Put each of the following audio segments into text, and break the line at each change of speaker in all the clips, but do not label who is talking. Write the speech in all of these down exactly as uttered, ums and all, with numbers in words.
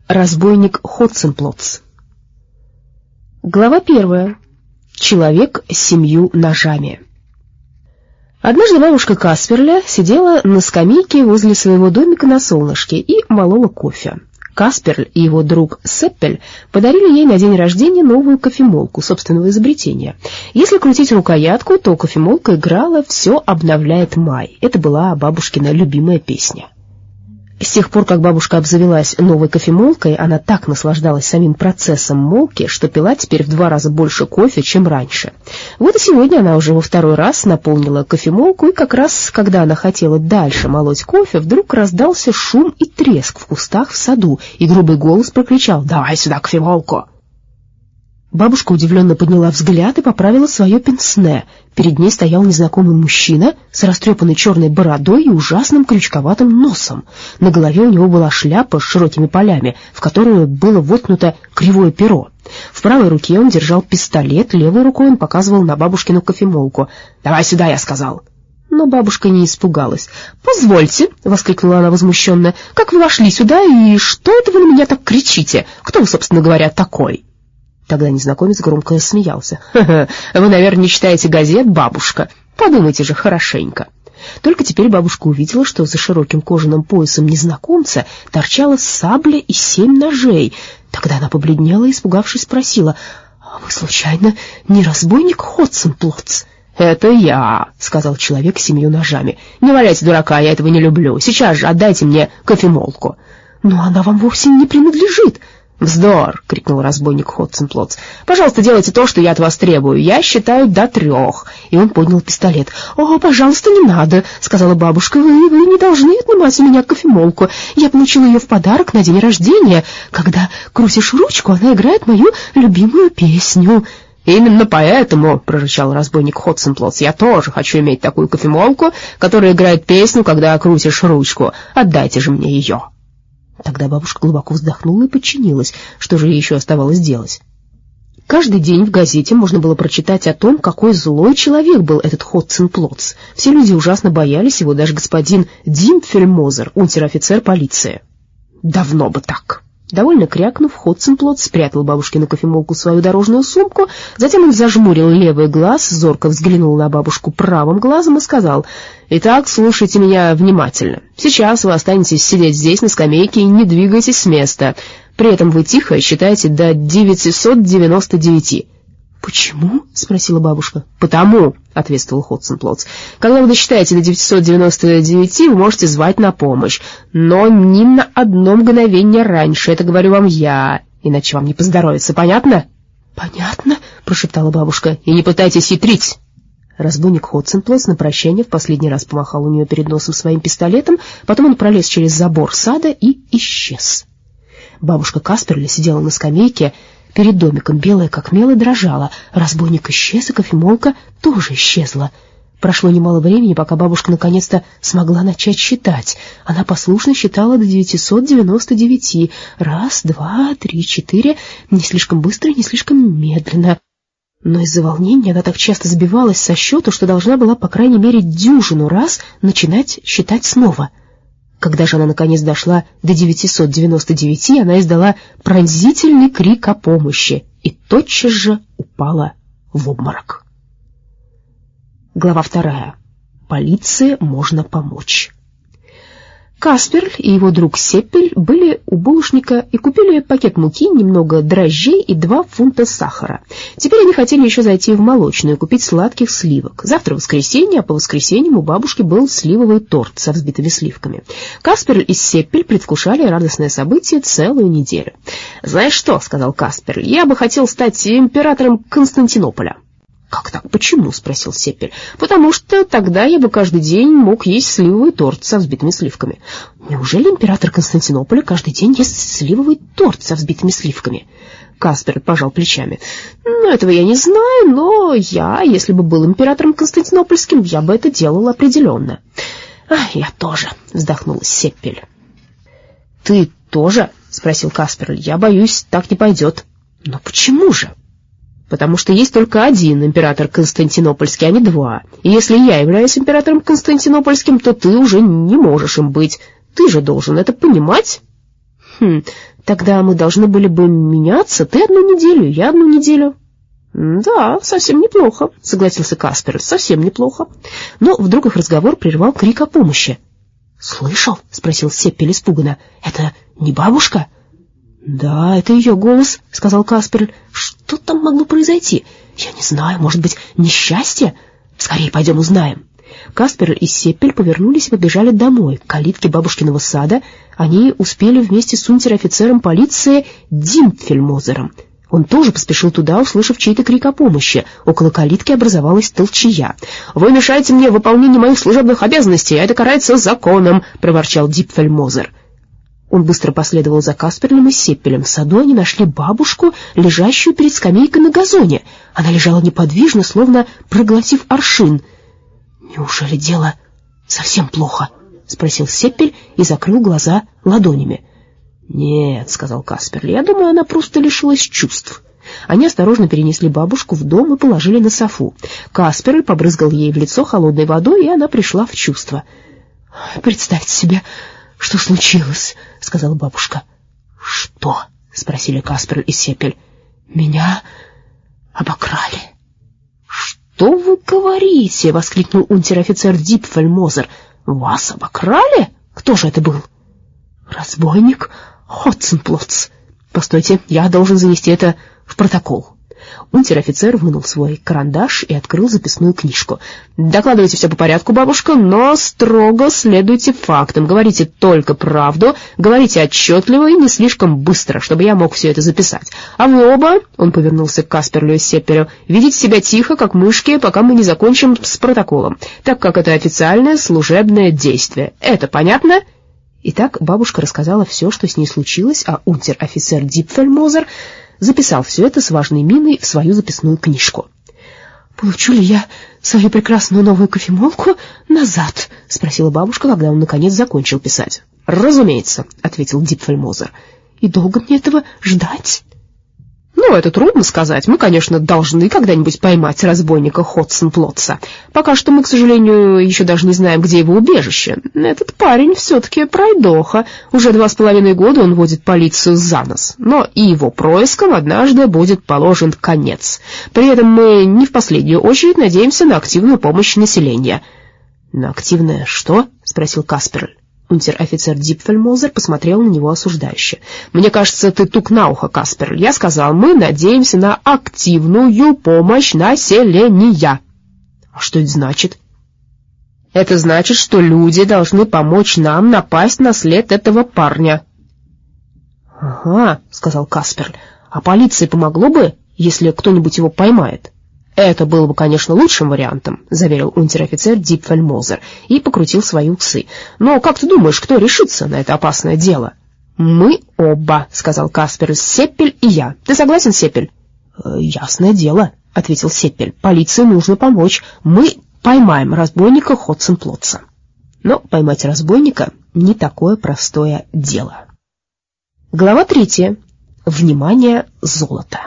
Разбойник Хотценплотц. Глава первая. Человек с семью ножами. Однажды бабушка Касперля сидела на скамейке возле своего домика на солнышке и молола кофе. Касперль и его друг Сеппель подарили ей на день рождения новую кофемолку собственного изобретения. Если крутить рукоятку, то кофемолка играла «Все обновляет май». Это была бабушкина любимая песня. С тех пор, как бабушка обзавелась новой кофемолкой, она так наслаждалась самим процессом молки, что пила теперь в два раза больше кофе, чем раньше. Вот и сегодня она уже во второй раз наполнила кофемолку, и как раз, когда она хотела дальше молоть кофе, вдруг раздался шум и треск в кустах в саду, и грубый голос прокричал: «Давай сюда кофемолку!» Бабушка удивленно подняла взгляд и поправила свое пенсне. Перед ней стоял незнакомый мужчина с растрепанной черной бородой и ужасным крючковатым носом. На голове у него была шляпа с широкими полями, в которую было воткнуто кривое перо. В правой руке он держал пистолет, левой рукой он показывал на бабушкину кофемолку. «Давай сюда», — я сказал. Но бабушка не испугалась. «Позвольте», — воскликнула она возмущенно, — «как вы вошли сюда, и что это вы на меня так кричите? Кто вы, собственно говоря, такой?» Тогда незнакомец громко рассмеялся. «Ха-ха, вы, наверное, не читаете газет, бабушка? Подумайте же хорошенько». Только теперь бабушка увидела, что за широким кожаным поясом незнакомца торчала сабля и семь ножей. Тогда она побледнела и, испугавшись, спросила: «А вы, случайно, не разбойник Хотценплотц?» «Это я», — сказал человек с семью ножами. «Не валяйте дурака, я этого не люблю. Сейчас же отдайте мне кофемолку». «Но она вам вовсе не принадлежит». «Вздор!» — крикнул разбойник Хотценплотц. «Пожалуйста, делайте то, что я от вас требую. Я считаю до трех». И он поднял пистолет. «О, пожалуйста, не надо!» — сказала бабушка. «Вы, вы не должны отнимать у меня кофемолку. Я получила ее в подарок на день рождения. Когда крутишь ручку, она играет мою любимую песню». «Именно поэтому, — прорычал разбойник Хотценплотц, — я тоже хочу иметь такую кофемолку, которая играет песню, когда крутишь ручку. Отдайте же мне ее». Тогда бабушка глубоко вздохнула и подчинилась. Что же ей еще оставалось делать? Каждый день в газете можно было прочитать о том, какой злой человек был этот Хотценплотц. Все люди ужасно боялись его, даже господин Димпфельмозер, унтер-офицер полиции. Давно бы так. Довольно крякнув, Хотценплотц спрятал бабушкину кофемолку в свою дорожную сумку, затем он зажмурил левый глаз, зорко взглянул на бабушку правым глазом и сказал: «Итак, слушайте меня внимательно. Сейчас вы останетесь сидеть здесь на скамейке и не двигайтесь с места. При этом вы тихо считаете до девятисот девяноста девяти». «Почему?» — спросила бабушка. «Потому», — ответствовал Хотценплотц. «Когда вы досчитаете до девятисот девяноста девяти, вы можете звать на помощь. Но ни на одно мгновение раньше, это говорю вам я, иначе вам не поздоровится. Понятно?» «Понятно», — прошептала бабушка. «И не пытайтесь хитрить». Разбойник Хотценплотц на прощание в последний раз помахал у нее перед носом своим пистолетом, потом он пролез через забор сада и исчез. Бабушка Касперля сидела на скамейке перед домиком, белая как мел, и дрожала. Разбойник исчез, и кофемолка тоже исчезла. Прошло немало времени, пока бабушка наконец-то смогла начать считать. Она послушно считала до девятисот девяноста девяти. Раз, два, три, четыре. Не слишком быстро и не слишком медленно. Но из-за волнения она так часто сбивалась со счету, что должна была, по крайней мере, дюжину раз начинать считать снова. Когда же она наконец дошла до девятисот девяноста девяти, она издала пронзительный крик о помощи и тотчас же упала в обморок. Глава вторая. Полиции можно помочь. Касперль и его друг Сеппель были у булочника и купили пакет муки, немного дрожжей и два фунта сахара. Теперь они хотели еще зайти в молочную и купить сладких сливок. Завтра воскресенье, а по воскресеньям у бабушки был сливовый торт со взбитыми сливками. Касперль и Сеппель предвкушали радостное событие целую неделю. «Знаешь что, — сказал Касперль, — я бы хотел стать императором Константинополя». «Как так? Почему?» — спросил Сеппель. «Потому что тогда я бы каждый день мог есть сливовый торт со взбитыми сливками». «Неужели император Константинополя каждый день ест сливовый торт со взбитыми сливками?» Касперль пожал плечами. «Ну, этого я не знаю, но я, если бы был императором Константинопольским, я бы это делал определенно». «Ах, я тоже», — вздохнул Сеппель. «Ты тоже?» — спросил Касперль. «Я боюсь, так не пойдет». «Но почему же?» «Потому что есть только один император Константинопольский, а не два. И если я являюсь императором Константинопольским, то ты уже не можешь им быть. Ты же должен это понимать». «Хм, Тогда мы должны были бы меняться, ты одну неделю, я одну неделю. Да, совсем неплохо, согласился Каспер, совсем неплохо. Но вдруг их разговор прервал крик о помощи. Слышал? Спросил Сеппель испуганно. Это не бабушка? Да, это ее голос, сказал Каспер. Что там могло произойти? Я не знаю, может быть, несчастье? Скорее пойдем узнаем. Каспер и Сеппель повернулись и побежали домой, к калитке бабушкиного сада. Они успели вместе с унтер-офицером полиции Дипфельмозером. Он тоже поспешил туда, услышав чей-то крик о помощи. Около калитки образовалась толчая. «Вы мешаете мне в выполнении моих служебных обязанностей, а это карается законом», — проворчал Дипфельмозер. Он быстро последовал за Касперлем и Сеппелем. В саду они нашли бабушку, лежащую перед скамейкой на газоне. Она лежала неподвижно, словно проглотив аршин. «Неужели дело совсем плохо?» — спросил Сеппель и закрыл глаза ладонями. «Нет», — сказал Касперль, — «я думаю, она просто лишилась чувств». Они осторожно перенесли бабушку в дом и положили на софу. Касперль побрызгал ей в лицо холодной водой, и она пришла в чувство. «Представьте себе, что случилось», — сказала бабушка. «Что?» — спросили Касперль и Сеппель. «Меня обокрали». «Что вы говорите?» — воскликнул унтер-офицер Дипфельмозер. «Вас обокрали? Кто же это был?» «Разбойник Хотценплотц. Постойте, я должен занести это в протокол». Унтер-офицер вынул свой карандаш и открыл записную книжку. «Докладывайте все по порядку, бабушка, но строго следуйте фактам. Говорите только правду, говорите отчетливо и не слишком быстро, чтобы я мог все это записать. А вы оба, — он повернулся к Касперлю и Сеппелю, — ведите себя тихо, как мышки, пока мы не закончим с протоколом, так как это официальное служебное действие. Это понятно?» Итак, бабушка рассказала все, что с ней случилось, а унтер-офицер Дипфельмозер записал все это с важной миной в свою записную книжку. «Получу ли я свою прекрасную новую кофемолку назад?» — спросила бабушка, когда он наконец закончил писать. «Разумеется», — ответил Дипфельмозер. «И долго мне этого ждать?» «Ну, это трудно сказать. Мы, конечно, должны когда-нибудь поймать разбойника Хотценплотца. Пока что мы, к сожалению, еще даже не знаем, где его убежище. Этот парень все-таки пройдоха. Уже два с половиной года он водит полицию за нос. Но и его проискам однажды будет положен конец. При этом мы не в последнюю очередь надеемся на активную помощь населения». «На активное что?» — спросил Касперль. Унтер-офицер Дипфельмозер посмотрел на него осуждающе. «Мне кажется, ты тук на ухо, Касперль. Я сказал, мы надеемся на активную помощь населения». «А что это значит?» «Это значит, что люди должны помочь нам напасть на след этого парня». «Ага», — сказал Касперль. «А полиции помогло бы, если кто-нибудь его поймает?» «Это было бы, конечно, лучшим вариантом», — заверил унтер-офицер Дипфельмозер и покрутил свои усы. «Но как ты думаешь, кто решится на это опасное дело?» «Мы оба», — сказал Каспер, — «Сеппель и я. Ты согласен, Сеппель?» «Э, «Ясное дело», — ответил Сеппель. «Полиции нужно помочь. Мы поймаем разбойника Хотценплотца». Но поймать разбойника — не такое простое дело. Глава третья. Внимание, золото.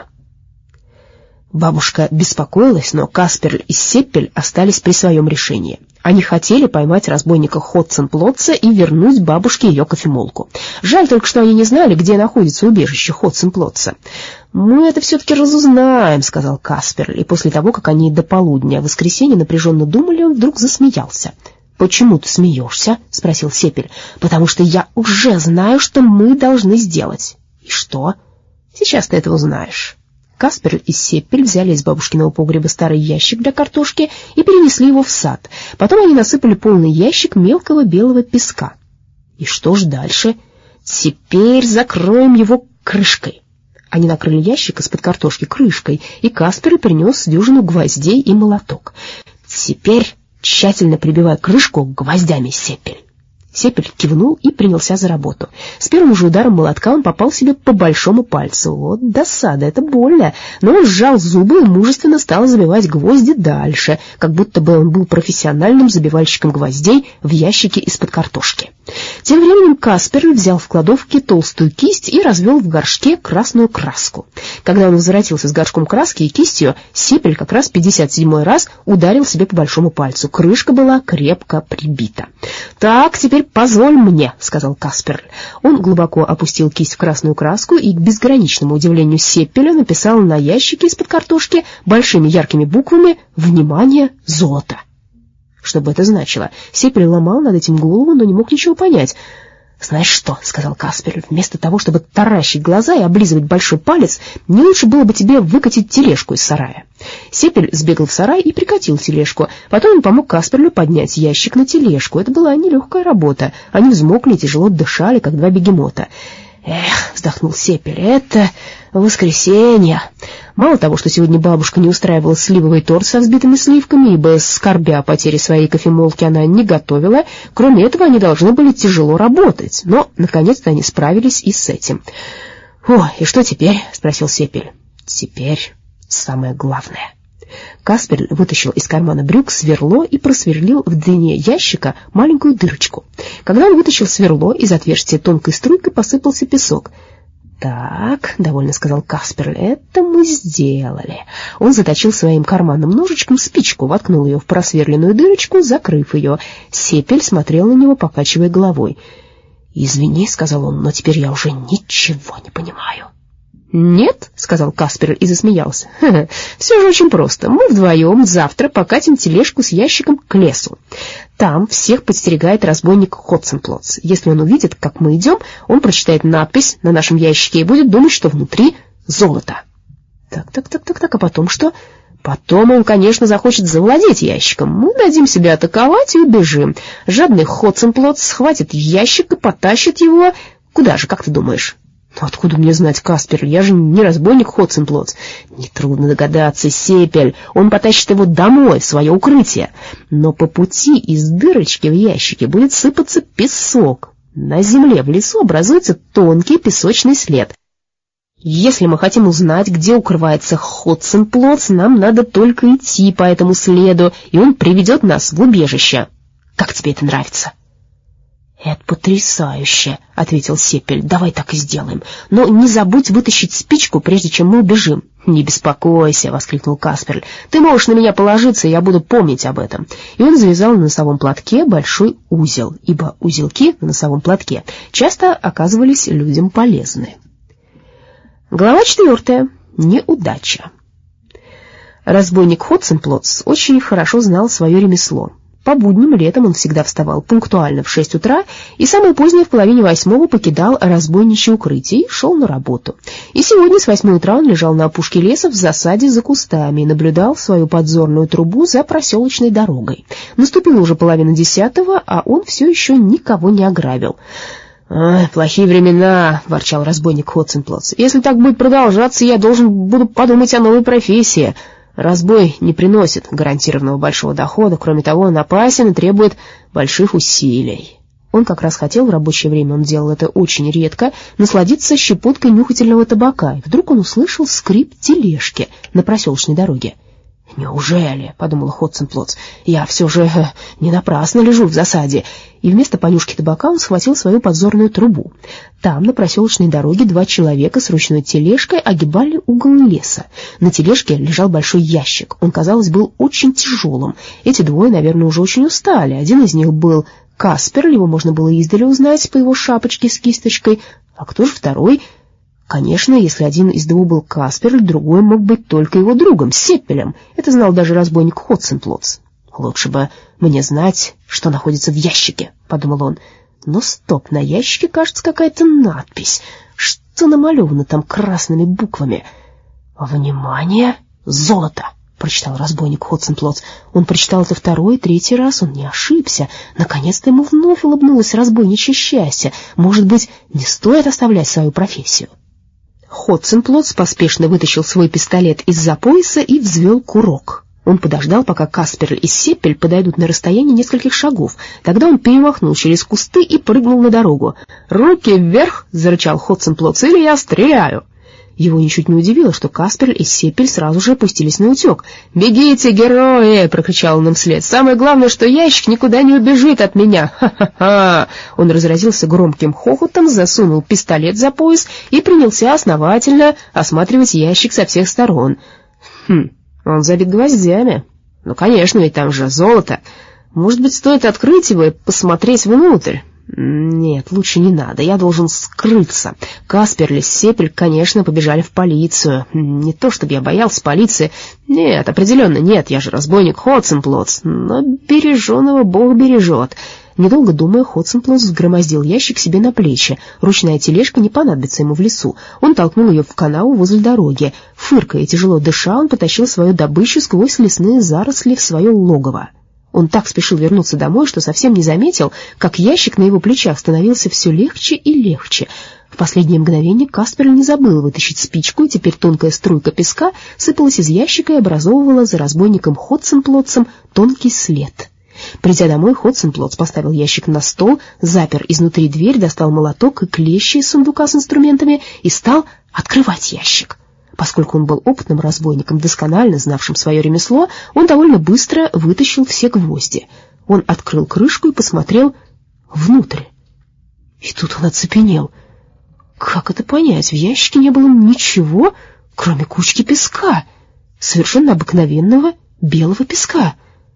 Бабушка беспокоилась, но Касперль и Сеппель остались при своем решении. Они хотели поймать разбойника Хотценплотца и вернуть бабушке ее кофемолку. Жаль только, что они не знали, где находится убежище Хотценплотца. «Мы это все-таки разузнаем», — сказал Касперль, и после того, как они до полудня в воскресенье напряженно думали, он вдруг засмеялся. «Почему ты смеешься?» — спросил Сеппель. «Потому что я уже знаю, что мы должны сделать». «И что?» «Сейчас ты это узнаешь». Каспер и Сеппель взяли из бабушкиного погреба старый ящик для картошки и перенесли его в сад. Потом они насыпали полный ящик мелкого белого песка. И что ж дальше? Теперь закроем его крышкой. Они накрыли ящик из-под картошки крышкой, и Каспер принес дюжину гвоздей и молоток. Теперь тщательно прибивай крышку гвоздями, Сеппель. Сеппель кивнул и принялся за работу. С первым же ударом молотка он попал себе по большому пальцу. Вот досада, это больно. Но он сжал зубы и мужественно стал забивать гвозди дальше, как будто бы он был профессиональным забивальщиком гвоздей в ящике из-под картошки. Тем временем Каспер взял в кладовке толстую кисть и развел в горшке красную краску. Когда он возвратился с горшком краски и кистью, Сепель как раз пятьдесят седьмой раз ударил себе по большому пальцу. Крышка была крепко прибита. «Так, теперь позволь мне», — сказал Касперль. Он глубоко опустил кисть в красную краску и, к безграничному удивлению Сеппеля, написал на ящике из-под картошки большими яркими буквами «Внимание! Золото!». Что бы это значило? Сепель ломал над этим голову, но не мог ничего понять. «Знаешь что», — сказал Касперль, — «вместо того, чтобы таращить глаза и облизывать большой палец, не лучше было бы тебе выкатить тележку из сарая». Сепель сбегал в сарай и прикатил тележку. Потом он помог Касперлю поднять ящик на тележку. Это была нелегкая работа. Они взмокли и тяжело дышали, как два бегемота. «Эх», — вздохнул Сепель, — «это воскресенье». Мало того, что сегодня бабушка не устраивала сливовый торт со взбитыми сливками, ибо, скорбя о потере своей кофемолки, она не готовила, кроме этого они должны были тяжело работать. Но, наконец-то, они справились и с этим. «О, и что теперь?» — спросил Сепель. «Теперь самое главное». Касперль вытащил из кармана брюк сверло и просверлил в длине ящика маленькую дырочку. Когда он вытащил сверло, из отверстия тонкой струйкой посыпался песок. «Так», — довольно сказал Касперль, — «это мы сделали». Он заточил своим карманным ножичком спичку, воткнул ее в просверленную дырочку, закрыв ее. Сепель смотрел на него, покачивая головой. «Извини», — сказал он, — «но теперь я уже ничего не понимаю». «Нет», — сказал Касперль и засмеялся. «Ха-ха, все же очень просто. Мы вдвоем завтра покатим тележку с ящиком к лесу. Там всех подстерегает разбойник Хотценплотц. Если он увидит, как мы идем, он прочитает надпись на нашем ящике и будет думать, что внутри золото». «Так, так, так, так, так, а потом что?» «Потом он, конечно, захочет завладеть ящиком. Мы дадим себя атаковать и убежим. Жадный Хотценплотц схватит ящик и потащит его... Куда же, как ты думаешь?» «Откуда мне знать, Каспер? Я же не разбойник Хотценплотц». «Нетрудно догадаться, Сепель. Он потащит его домой, в свое укрытие. Но по пути из дырочки в ящике будет сыпаться песок. На земле в лесу образуется тонкий песочный след. Если мы хотим узнать, где укрывается Хотценплотц, нам надо только идти по этому следу, и он приведет нас в убежище. Как тебе это нравится?» «Это потрясающе», — ответил Сепель. «Давай так и сделаем. Но не забудь вытащить спичку, прежде чем мы убежим». «Не беспокойся», — воскликнул Касперль. «Ты можешь на меня положиться, и я буду помнить об этом». И он завязал на носовом платке большой узел, ибо узелки на носовом платке часто оказывались людям полезны. Глава четвертая. Неудача. Разбойник Хотценплотц очень хорошо знал свое ремесло. По будням летом он всегда вставал пунктуально в шесть утра и самое позднее в половине восьмого покидал разбойничье укрытие и шел на работу. И сегодня с восьми утра он лежал на опушке леса в засаде за кустами и наблюдал в свою подзорную трубу за проселочной дорогой. Наступила уже половина десятого, а он все еще никого не ограбил. «Ах, плохие времена», — ворчал разбойник Хотценплотц. «Если так будет продолжаться, я должен буду подумать о новой профессии». Разбой не приносит гарантированного большого дохода, кроме того, он опасен и требует больших усилий. Он как раз хотел, в рабочее время он делал это очень редко, насладиться щепоткой нюхательного табака, и вдруг он услышал скрип тележки на проселочной дороге. «Неужели?» — подумал Хотценплотц. «Я все же э, не напрасно лежу в засаде». И вместо понюшки табака он схватил свою подзорную трубу. Там, на проселочной дороге, два человека с ручной тележкой огибали угол леса. На тележке лежал большой ящик. Он, казалось, был очень тяжелым. Эти двое, наверное, уже очень устали. Один из них был Касперль, его можно было издали узнать по его шапочке с кисточкой. А кто же второй? Конечно, если один из двух был Касперль, другой мог быть только его другом, Сеппелем. Это знал даже разбойник Хотценплотц. «Лучше бы мне знать, что находится в ящике», — подумал он. Но стоп, на ящике, кажется, какая-то надпись. Что намалевано там красными буквами? «Внимание! Золото!» — прочитал разбойник Хотценплотц. Он прочитал это второй и третий раз, он не ошибся. Наконец-то ему вновь улыбнулось разбойничье счастье. Может быть, не стоит оставлять свою профессию? Хотценплотц поспешно вытащил свой пистолет из-за пояса и взвел курок. Он подождал, пока Касперль и Сеппель подойдут на расстояние нескольких шагов. Тогда он перемахнул через кусты и прыгнул на дорогу. «Руки вверх!» — зарычал Хотценплотц, — «или я стреляю!» Его ничуть не удивило, что Касперль и Сеппель сразу же опустились на утек. «Бегите, герои!» — прокричал он им вслед. «Самое главное, что ящик никуда не убежит от меня! Ха-ха-ха!» Он разразился громким хохотом, засунул пистолет за пояс и принялся основательно осматривать ящик со всех сторон. «Хм, он забит гвоздями. Ну, конечно, ведь там же золото. Может быть, стоит открыть его и посмотреть внутрь?» «Нет, лучше не надо, я должен скрыться». Касперль и Сеппель, конечно, побежали в полицию. Не то чтобы я боялся полиции. Нет, определенно нет, я же разбойник Хотценплотц. Но береженого Бог бережет. Недолго думая, Хотценплотц взгромоздил ящик себе на плечи. Ручная тележка не понадобится ему в лесу. Он толкнул ее в канаву возле дороги. Фыркая и тяжело дыша, он потащил свою добычу сквозь лесные заросли в свое логово. Он так спешил вернуться домой, что совсем не заметил, как ящик на его плечах становился все легче и легче. В последнее мгновение Касперль не забыл вытащить спичку, и теперь тонкая струйка песка сыпалась из ящика и образовывала за разбойником Хотценплотцем тонкий след. Придя домой, Хотценплотц поставил ящик на стол, запер изнутри дверь, достал молоток и клещи из сундука с инструментами и стал открывать ящик. Поскольку он был опытным разбойником, досконально знавшим свое ремесло, он довольно быстро вытащил все гвозди. Он открыл крышку и посмотрел внутрь. И тут он оцепенел. Как это понять? В ящике не было ничего, кроме кучки песка, совершенно обыкновенного белого песка.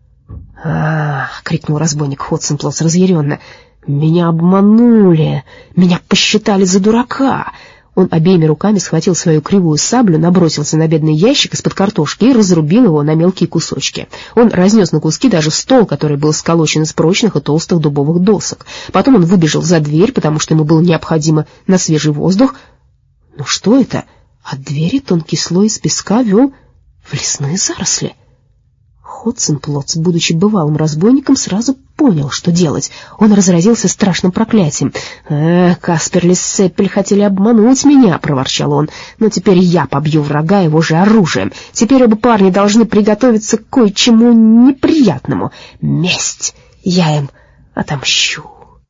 «Ах!» — крикнул разбойник Хотценплотц разъяренно. «Меня обманули! Меня посчитали за дурака!» Он обеими руками схватил свою кривую саблю, набросился на бедный ящик из-под картошки и разрубил его на мелкие кусочки. Он разнес на куски даже стол, который был сколочен из прочных и толстых дубовых досок. Потом он выбежал за дверь, потому что ему было необходимо на свежий воздух. Но что это? От двери тонкий слой из песка вел в лесные заросли. Хотценплотц, будучи бывалым разбойником, сразу понял, что делать. Он разразился страшным проклятием. «Эх, Касперль и Сеппель хотели обмануть меня», — проворчал он. «Но теперь я побью врага его же оружием. Теперь оба парня должны приготовиться к кое-чему неприятному. Месть! Я им отомщу».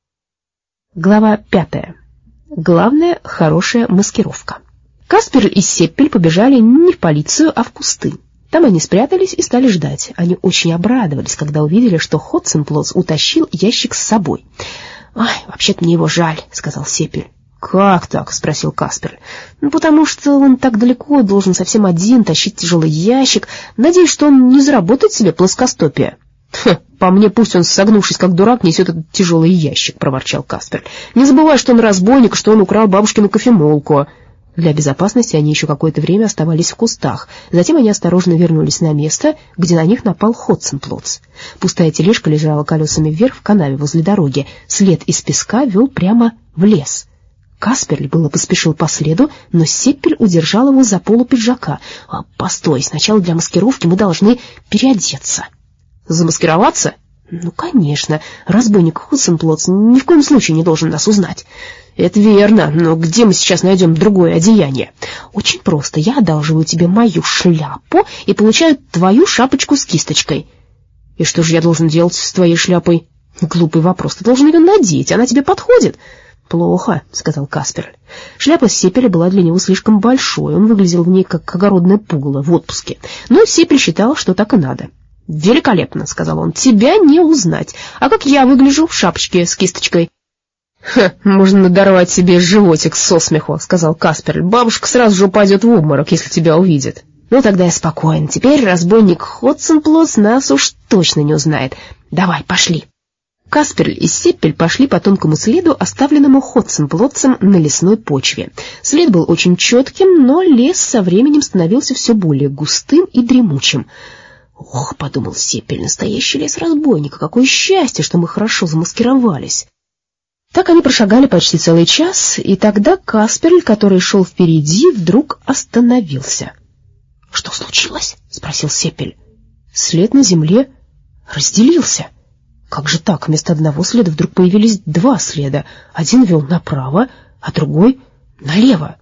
Глава пятая. Главное — хорошая маскировка. Касперль и Сеппель побежали не в полицию, а в кусты. Там они спрятались и стали ждать. Они очень обрадовались, когда увидели, что Хотценплотц утащил ящик с собой. «Ай, вообще-то мне его жаль», — сказал Сеппель. «Как так?» — спросил Касперль. «Ну, потому что он так далеко, должен совсем один тащить тяжелый ящик. Надеюсь, что он не заработает себе плоскостопие». «Хм, по мне пусть он, согнувшись как дурак, несет этот тяжелый ящик», — проворчал Касперль. «Не забывай, что он разбойник, что он украл бабушкину кофемолку». Для безопасности они еще какое-то время оставались в кустах. Затем они осторожно вернулись на место, где на них напал Хотценплотц. Пустая тележка лежала колесами вверх в канаве возле дороги. След из песка вел прямо в лес. Касперль было поспешил по следу, но Сеппель удержал его за полу пиджака. «А, постой, сначала для маскировки мы должны переодеться». «Замаскироваться?» «Ну, конечно. Разбойник Хотценплотц ни в коем случае не должен нас узнать». «Это верно, но где мы сейчас найдем другое одеяние?» «Очень просто. Я одалживаю тебе мою шляпу и получаю твою шапочку с кисточкой». «И что же я должен делать с твоей шляпой?» «Глупый вопрос. Ты должен ее надеть. Она тебе подходит». «Плохо», — сказал Касперль. Шляпа Сеппеля была для него слишком большой. Он выглядел в ней как огородное пугало в отпуске. Но Сеппель считал, что так и надо. «Великолепно», — сказал он. «Тебя не узнать. А как я выгляжу в шапочке с кисточкой?» «Ха, можно надорвать себе животик со смеху», — сказал Касперль. «Бабушка сразу же упадет в обморок, если тебя увидит». «Ну, тогда я спокоен. Теперь разбойник Хотценплотц нас уж точно не узнает. Давай, пошли». Касперль и Сеппель пошли по тонкому следу, оставленному Хотценплотцем на лесной почве. След был очень четким, но лес со временем становился все более густым и дремучим. «Ох», — подумал Сеппель, — «настоящий лес разбойника. Какое счастье, что мы хорошо замаскировались». Так они прошагали почти целый час, и тогда Касперль, который шел впереди, вдруг остановился. — Что случилось? — спросил Сеппель. След на земле разделился. Как же так? Вместо одного следа вдруг появились два следа. Один вел направо, а другой — налево.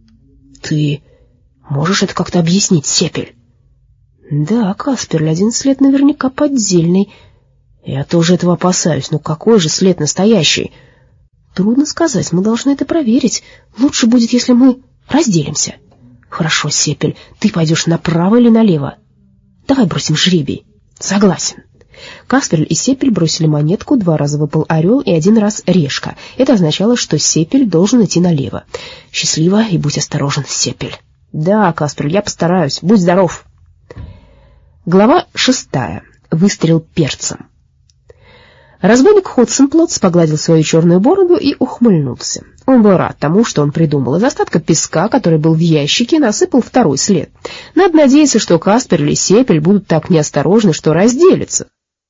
— Ты можешь это как-то объяснить, Сеппель? — Да, Касперль, один след наверняка поддельный. — Я тоже этого опасаюсь, но какой же след настоящий? — Трудно сказать, мы должны это проверить. Лучше будет, если мы разделимся. Хорошо, Сепель, ты пойдешь направо или налево? Давай бросим жребий. Согласен. Касперль и Сепель бросили монетку, два раза выпал орел и один раз решка. Это означало, что Сепель должен идти налево. Счастливо и будь осторожен, Сепель. Да, Касперль, я постараюсь. Будь здоров. Глава шестая. Выстрел перцем. Разбойник Хотсенплотц погладил свою черную бороду и ухмыльнулся. Он был рад тому, что он придумал. Из остатка песка, который был в ящике, насыпал второй след. Надо надеяться, что Касперль и Сепель будут так неосторожны, что разделятся.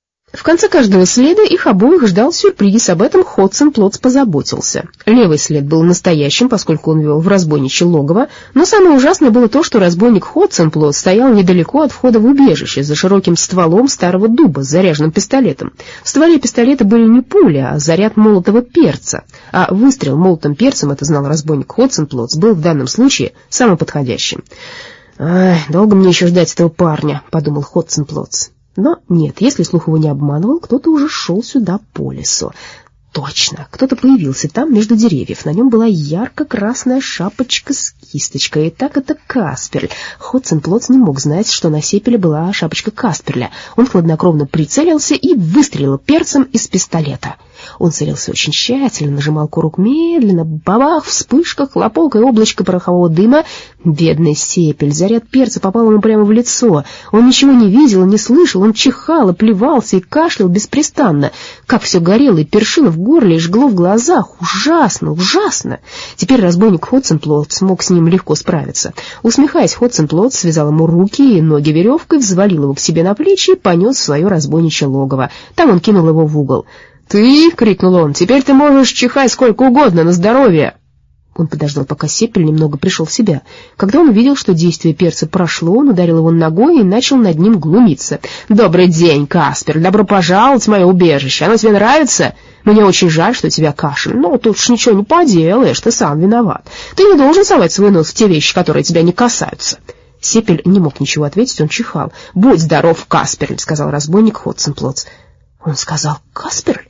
В конце каждого следа их обоих ждал сюрприз, об этом Хотсенплотц позаботился. Левый след был настоящим, поскольку он вел в разбойничье логово, но самое ужасное было то, что разбойник Хотсенплотц стоял недалеко от входа в убежище, за широким стволом старого дуба с заряженным пистолетом. В стволе пистолета были не пули, а заряд молотого перца, а выстрел молотым перцем, это знал разбойник Хотсенплотц, был в данном случае самым подходящим. «Ай, долго мне еще ждать этого парня», — подумал Хотсенплотц. Но нет, если слух его не обманывал, кто-то уже шел сюда по лесу. Точно, кто-то появился там между деревьев. На нем была ярко-красная шапочка с кисточкой. Итак, это Касперль. Хотсенплотц не мог знать, что на Сепеле была шапочка Касперля. Он хладнокровно прицелился и выстрелил перцем из пистолета. Он целился очень тщательно, нажимал курок медленно, бабах, вспышка, хлопок и облачко порохового дыма. Бедный Сепель, заряд перца попал ему прямо в лицо. Он ничего не видел, не слышал, он чихал и плевался и кашлял беспрестанно. Как все горело и першило в горле и жгло в глазах. Ужасно, ужасно. Теперь разбойник Хотсенплотц смог с ним легко справиться. Усмехаясь, Хотсенплотц связал ему руки и ноги веревкой, взвалил его к себе на плечи и понес в свое разбойничье логово. Там он кинул его в угол. «Ты!» — крикнул он. «Теперь ты можешь чихать сколько угодно, на здоровье!» Он подождал, пока Сепель немного пришел в себя. Когда он увидел, что действие перца прошло, он ударил его ногой и начал над ним глумиться. «Добрый день, Каспер! Добро пожаловать в мое убежище! Оно тебе нравится? Мне очень жаль, что у тебя кашель, но тут уж ничего не поделаешь, ты сам виноват. Ты не должен совать свой нос в те вещи, которые тебя не касаются». Сепель не мог ничего ответить, он чихал. «Будь здоров, Касперль!» — сказал разбойник Хотсенплотц. Он сказал «Касперль?»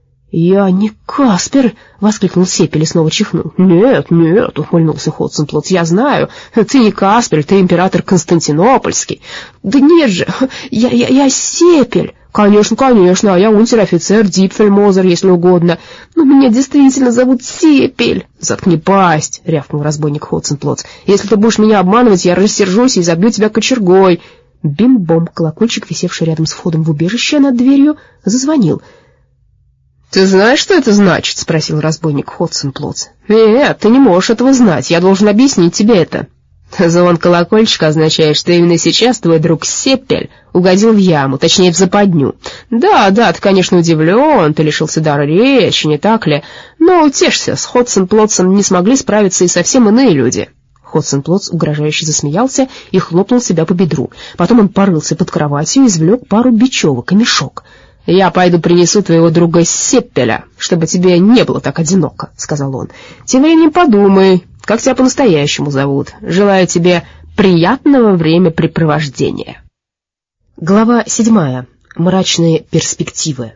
«Я не Каспер!» — воскликнул Сепель и снова чихнул. «Нет, нет!» — ухмыльнулся Хотсенплотц. «Я знаю, ты не Каспер, ты император Константинопольский». «Да нет же, я, я, я Сепель!» «Конечно, конечно, а я унтер-офицер Дипфельмозер, если угодно. Но меня действительно зовут Сепель». «Заткни пасть!» — рявкнул разбойник Хотсенплотц. «Если ты будешь меня обманывать, я рассержусь и забью тебя кочергой». Бим-бом, колокольчик, висевший рядом с входом в убежище над дверью, зазвонил. «Ты знаешь, что это значит?» — спросил разбойник Хотсенплотц. «Нет, ты не можешь этого знать, я должен объяснить тебе это». «Звон колокольчика означает, что именно сейчас твой друг Сепель угодил в яму, точнее в западню. Да, да, ты, конечно, удивлен, ты лишился дара речи, не так ли? Но утешься, с Хотсенплотцем не смогли справиться и совсем иные люди». Хотсенплотц угрожающе засмеялся и хлопнул себя по бедру. Потом он порылся под кроватью и извлек пару бечевок и мешок. «Я пойду принесу твоего друга Сепеля, чтобы тебе не было так одиноко», — сказал он. «Тем временем подумай, как тебя по-настоящему зовут. Желаю тебе приятного времяпрепровождения». Глава седьмая. Мрачные перспективы.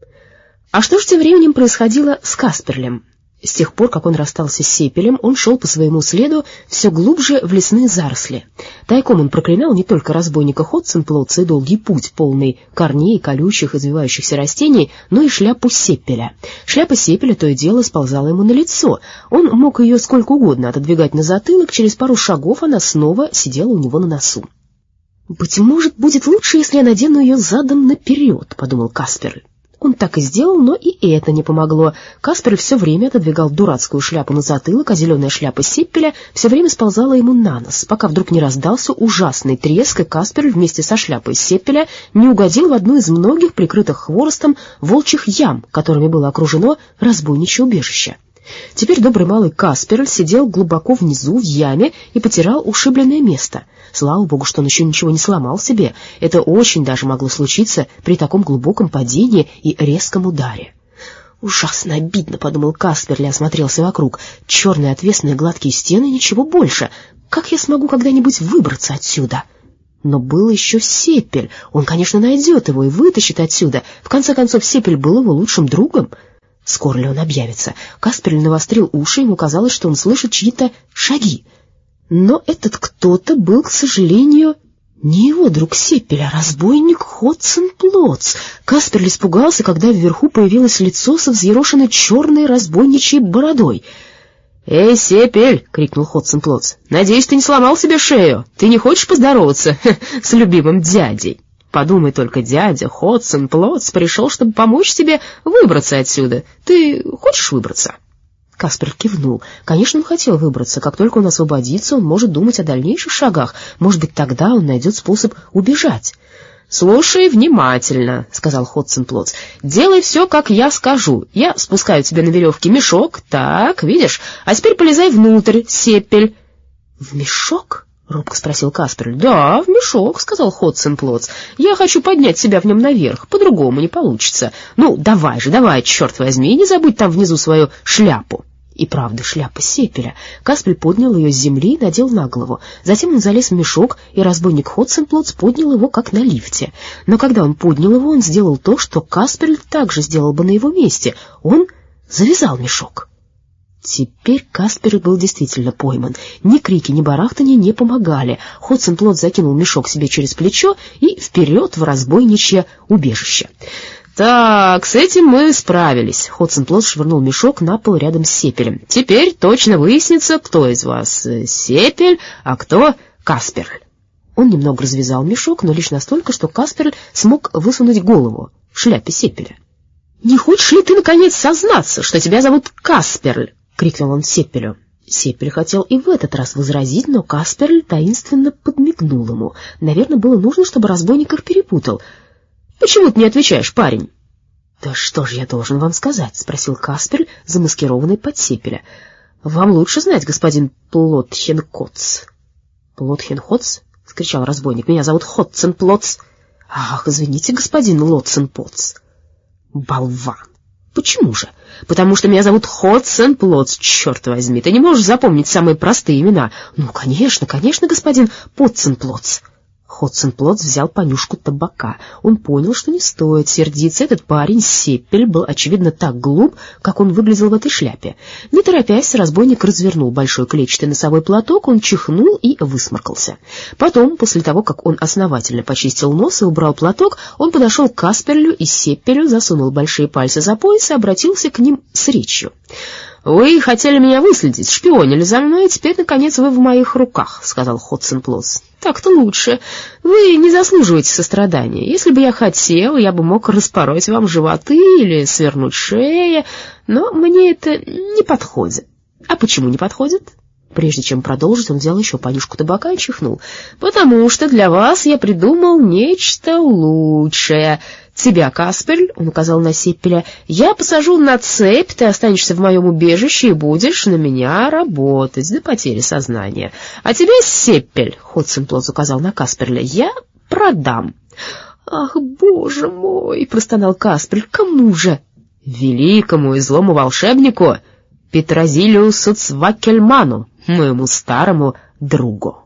А что же тем временем происходило с Касперлем? С тех пор, как он расстался с Сепелем, он шел по своему следу все глубже в лесные заросли. Тайком он проклинал не только разбойника Хотсенплотца и долгий путь, полный корней, колючих, извивающихся растений, но и шляпу Сепеля. Шляпа Сепеля то и дело сползала ему на лицо. Он мог ее сколько угодно отодвигать на затылок, через пару шагов она снова сидела у него на носу. «Быть может, будет лучше, если я надену ее задом наперед», — подумал Каспер. Он так и сделал, но и это не помогло. Каспер все время отодвигал дурацкую шляпу на затылок, а зеленая шляпа Сепеля все время сползала ему на нос, пока вдруг не раздался ужасный треск, и Каспер вместе со шляпой Сепеля не угодил в одну из многих прикрытых хворостом волчьих ям, которыми было окружено разбойничье убежище. Теперь добрый малый Каспер сидел глубоко внизу в яме и потирал ушибленное место. Слава богу, что он еще ничего не сломал себе. Это очень даже могло случиться при таком глубоком падении и резком ударе. «Ужасно обидно», — подумал Каспер и осмотрелся вокруг. «Черные отвесные гладкие стены, ничего больше. Как я смогу когда-нибудь выбраться отсюда?» Но был еще Сепель. Он, конечно, найдет его и вытащит отсюда. В конце концов, Сепель был его лучшим другом. Скоро ли он объявится? Каспер навострил уши, ему казалось, что он слышит чьи-то шаги. Но этот кто-то был, к сожалению, не его друг Сеппель, а разбойник Хотценплотц. Касперль испугался, когда вверху появилось лицо со взъерошенной черной разбойничьей бородой. «Эй, Сеппель!» — крикнул Хотценплотц. «Надеюсь, ты не сломал себе шею? Ты не хочешь поздороваться с любимым дядей? Подумай только, дядя Хотценплотц пришел, чтобы помочь тебе выбраться отсюда. Ты хочешь выбраться?» Каспер кивнул. Конечно, он хотел выбраться. Как только он освободится, он может думать о дальнейших шагах. Может быть, тогда он найдет способ убежать. «Слушай внимательно», — сказал Хотценплотц. «Делай все, как я скажу. Я спускаю тебе на веревке мешок. Так, видишь? А теперь полезай внутрь, Сеппель». «В мешок?» — робко спросил Каспер. «Да, в мешок», — сказал Хотценплотц. «Я хочу поднять тебя в нем наверх. По-другому не получится. Ну, давай же, давай, черт возьми, и не забудь там внизу свою шляпу». И правда, шляпа Сеппеля. Каспер поднял ее с земли и надел на голову. Затем он залез в мешок, и разбойник Хотценплотц поднял его, как на лифте. Но когда он поднял его, он сделал то, что Каспер также сделал бы на его месте. Он завязал мешок. Теперь Каспер был действительно пойман. Ни крики, ни барахтанье не помогали. Хотценплотц закинул мешок себе через плечо и вперед в разбойничье убежище. «Так, с этим мы справились». Хотценплотц швырнул мешок на пол рядом с Сеппелем. «Теперь точно выяснится, кто из вас Сеппель, а кто Касперль». Он немного развязал мешок, но лишь настолько, что Касперль смог высунуть голову в шляпе Сеппеля. «Не хочешь ли ты, наконец, сознаться, что тебя зовут Касперль?» — крикнул он Сеппелю. Сеппель хотел и в этот раз возразить, но Касперль таинственно подмигнул ему. Наверное, было нужно, чтобы разбойник их перепутал. «Почему ты не отвечаешь, парень?» «Да что же я должен вам сказать?» — спросил Касперль, замаскированный под Сеппеля. «Вам лучше знать, господин Плотхенкотц». «Плотхенкотц?» — вскричал разбойник. «Меня зовут Хотценплотц». «Ах, извините, господин Лотценплотц». «Болван! Почему же?» «Потому что меня зовут Хотценплотц, черт возьми. Ты не можешь запомнить самые простые имена?» «Ну, конечно, конечно, господин Потценплотц». Хотценплотц взял понюшку табака. Он понял, что не стоит сердиться. Этот парень, Сеппель, был, очевидно, так глуп, как он выглядел в этой шляпе. Не торопясь, разбойник развернул большой клетчатый носовой платок, он чихнул и высморкался. Потом, после того, как он основательно почистил нос и убрал платок, он подошел к Касперлю и Сеппелю, засунул большие пальцы за пояс и обратился к ним с речью. «Вы хотели меня выследить, шпионили за мной, и теперь, наконец, вы в моих руках», — сказал Хотценплотц. «Так-то лучше. Вы не заслуживаете сострадания. Если бы я хотел, я бы мог распороть вам животы или свернуть шеи, но мне это не подходит». «А почему не подходит?» Прежде чем продолжить, он взял еще понюшку табака и чихнул. «Потому что для вас я придумал нечто лучшее. Тебя, Касперль, — он указал на Сеппеля, — я посажу на цепь, ты останешься в моем убежище и будешь на меня работать до потери сознания. А тебя, Сеппель, — Хотценплотц указал на Касперля, — я продам». «Ах, боже мой! — простонал Касперль. — Кому же? — Великому и злому волшебнику Петразилиусу Цвакельману, моему старому другу.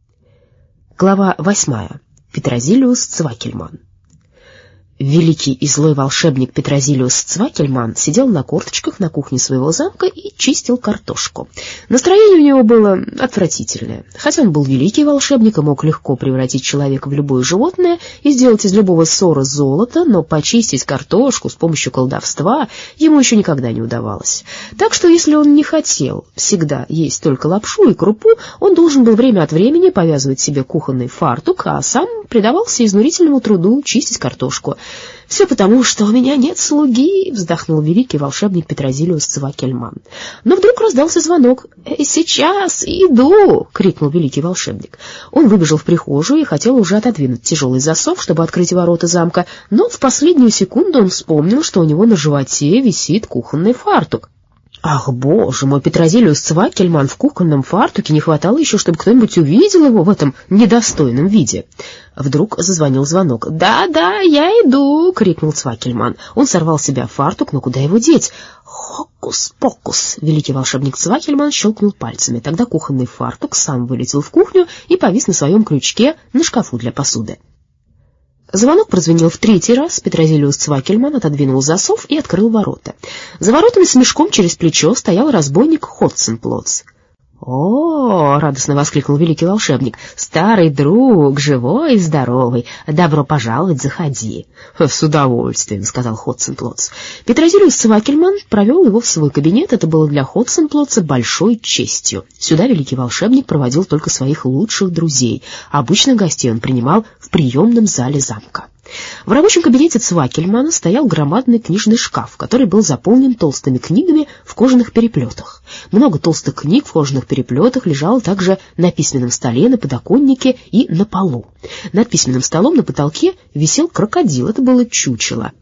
Глава восьмая. Петразилиус Цвакельман. Великий и злой волшебник Петразилиус Цвакельман сидел на корточках на кухне своего замка и чистил картошку. Настроение у него было отвратительное. Хотя он был великий волшебник и мог легко превратить человека в любое животное и сделать из любого ссора золото, но почистить картошку с помощью колдовства ему еще никогда не удавалось. Так что если он не хотел всегда есть только лапшу и крупу, он должен был время от времени повязывать себе кухонный фартук, а сам предавался изнурительному труду чистить картошку. «Все потому, что у меня нет слуги», — вздохнул великий волшебник Петразилиус Цвакельман. Но вдруг раздался звонок. «Э, «Сейчас иду!» — крикнул великий волшебник. Он выбежал в прихожую и хотел уже отодвинуть тяжелый засов, чтобы открыть ворота замка, но в последнюю секунду он вспомнил, что у него на животе висит кухонный фартук. Ах, боже мой, Петразилиус Цвакельман в кухонном фартуке, не хватало еще, чтобы кто-нибудь увидел его в этом недостойном виде. Вдруг зазвонил звонок. «Да-да, я иду!» — крикнул Цвакельман. Он сорвал с себя фартук, но куда его деть? «Хокус-покус!» — великий волшебник Цвакельман щелкнул пальцами. Тогда кухонный фартук сам вылетел в кухню и повис на своем крючке на шкафу для посуды. Звонок прозвенел в третий раз. Петразилиус Цвакельман отодвинул засов и открыл ворота. За воротами с мешком через плечо стоял разбойник Хотценплотц. «О, — радостно воскликнул великий волшебник, — старый друг, живой и здоровый, добро пожаловать, заходи». «С удовольствием», — сказал Хотценплотц. Петрозилиус Цвакельман провел его в свой кабинет. Это было для Хотценплотца большой честью. Сюда великий волшебник проводил только своих лучших друзей. Обычно гостей он принимал в приемном зале замка. В рабочем кабинете Цвакельмана стоял громадный книжный шкаф, который был заполнен толстыми книгами в кожаных переплетах. Много толстых книг в кожаных переплетах лежало также на письменном столе, на подоконнике и на полу. Над письменным столом на потолке висел крокодил, это было чучело.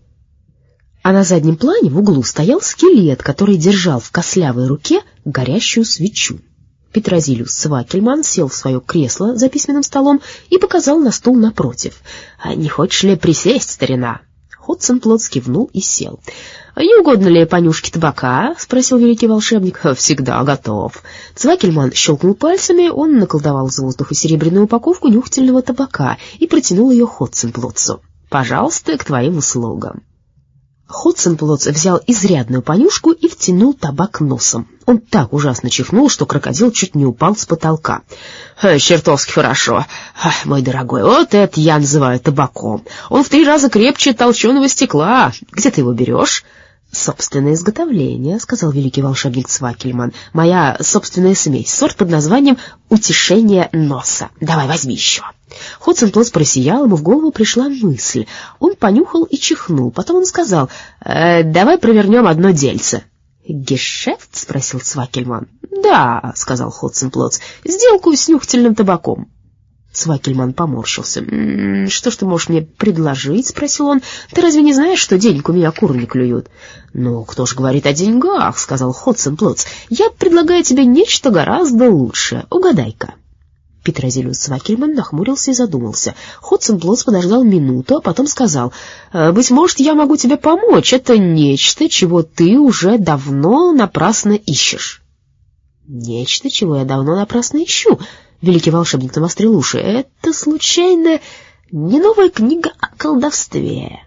А на заднем плане в углу стоял скелет, который держал в костлявой руке горящую свечу. Петрозилиус Цвакельман сел в свое кресло за письменным столом и показал на стул напротив. «А не хочешь ли присесть, старина?» Хотценплотц кивнул и сел. «Не угодно ли понюшки табака?» — спросил великий волшебник. «Всегда готов». Цвакельман щелкнул пальцами, он наколдовал из воздуха серебряную упаковку нюхательного табака и протянул ее Хотценплотцу. «Пожалуйста, к твоим услугам». Хотценплотц взял изрядную понюшку и втянул табак носом. Он так ужасно чихнул, что крокодил чуть не упал с потолка. «Чертовски хорошо, мой дорогой, вот это я называю табаком. Он в три раза крепче толченого стекла. Где ты его берешь?» «Собственное изготовление», — сказал великий волшебник Цвакельман. «Моя собственная смесь, сорт под названием «Утешение носа». Давай, возьми еще». Хотценплотц просиял, ему в голову пришла мысль. Он понюхал и чихнул. Потом он сказал: э, «Давай провернем одно дельце». «Гешефт?» — спросил Цвакельман. «Да», — сказал Хотценплотц, — «сделку с нюхательным табаком». Цвакельман поморщился. «М -м, «Что ж ты можешь мне предложить?» — спросил он. «Ты разве не знаешь, что денег у меня куры не клюют?» «Ну, кто ж говорит о деньгах?» — сказал Хотценплотц. «Я предлагаю тебе нечто гораздо лучшее. Угадай-ка». Петрозилиус Цвакельман нахмурился и задумался. Хотценплотц подождал минуту, а потом сказал: «Быть может, я могу тебе помочь. Это нечто, чего ты уже давно напрасно ищешь». «Нечто, чего я давно напрасно ищу?» Великий волшебник навострил уши. «Это, случайно, не новая книга о колдовстве?»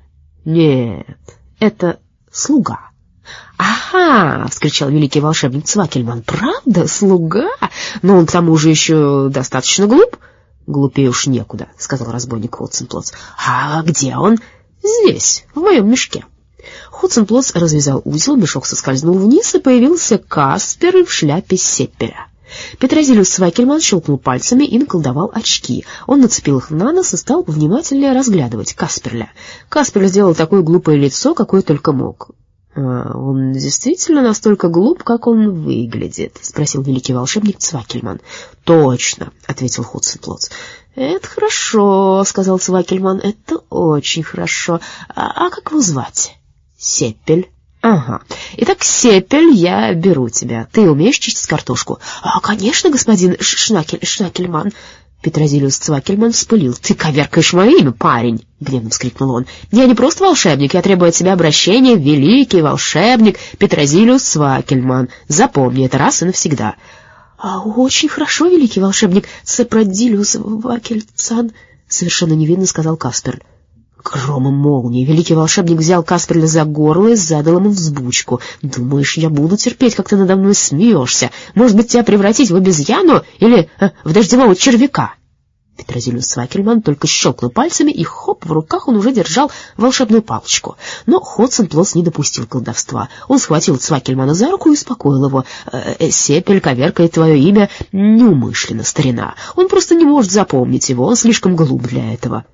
«Нет, это слуга». «Ага!» — вскричал великий волшебник Цвакельман. «Правда? Слуга? Но он к тому же еще достаточно глуп». «Глупее уж некуда», — сказал разбойник Хотценплотц. «А где он?» «Здесь, в моем мешке». Хотценплотц развязал узел, мешок соскользнул вниз, и появился Каспер в шляпе Сеппеля. Петрозилиус Цвакельман щелкнул пальцами и наколдовал очки. Он нацепил их на нос и стал внимательнее разглядывать Касперля. Каспер сделал такое глупое лицо, какое только мог. «А он действительно настолько глуп, как он выглядит?» — спросил великий волшебник Цвакельман. «Точно», — ответил Хотценплотц. «Это хорошо», — сказал Цвакельман, — «это очень хорошо. А, а как его звать?» «Сеппель». «Ага. Итак, Сеппель, я беру тебя. Ты умеешь чистить картошку?» «А, конечно, господин Шнакель, Шнакельман». Петрозилиус Цвакельман вспылил. «Ты коверкаешь мое имя, парень!» — гневно вскрикнул он. «Я не просто волшебник, я требую от тебя обращения, великий волшебник Петрозилиус Цвакельман. Запомни это раз и навсегда». «А, очень хорошо, великий волшебник Цепродилиус Вакельцан», — совершенно невинно сказал Каспер. Гром и молнии. Великий волшебник взял Касперля за горло и задал ему взбучку. «Думаешь, я буду терпеть, как ты надо мной смеешься? Может быть, тебя превратить в обезьяну или э, в дождевого червяка?» Петрозилиус Цвакельман только щелкнул пальцами, и хоп, в руках он уже держал волшебную палочку. Но Хотценплотц не допустил колдовства. Он схватил Цвакельмана за руку и успокоил его. «Э, «Сеппель коверкает твое имя неумышленно, старина. Он просто не может запомнить его, он слишком глуп для этого».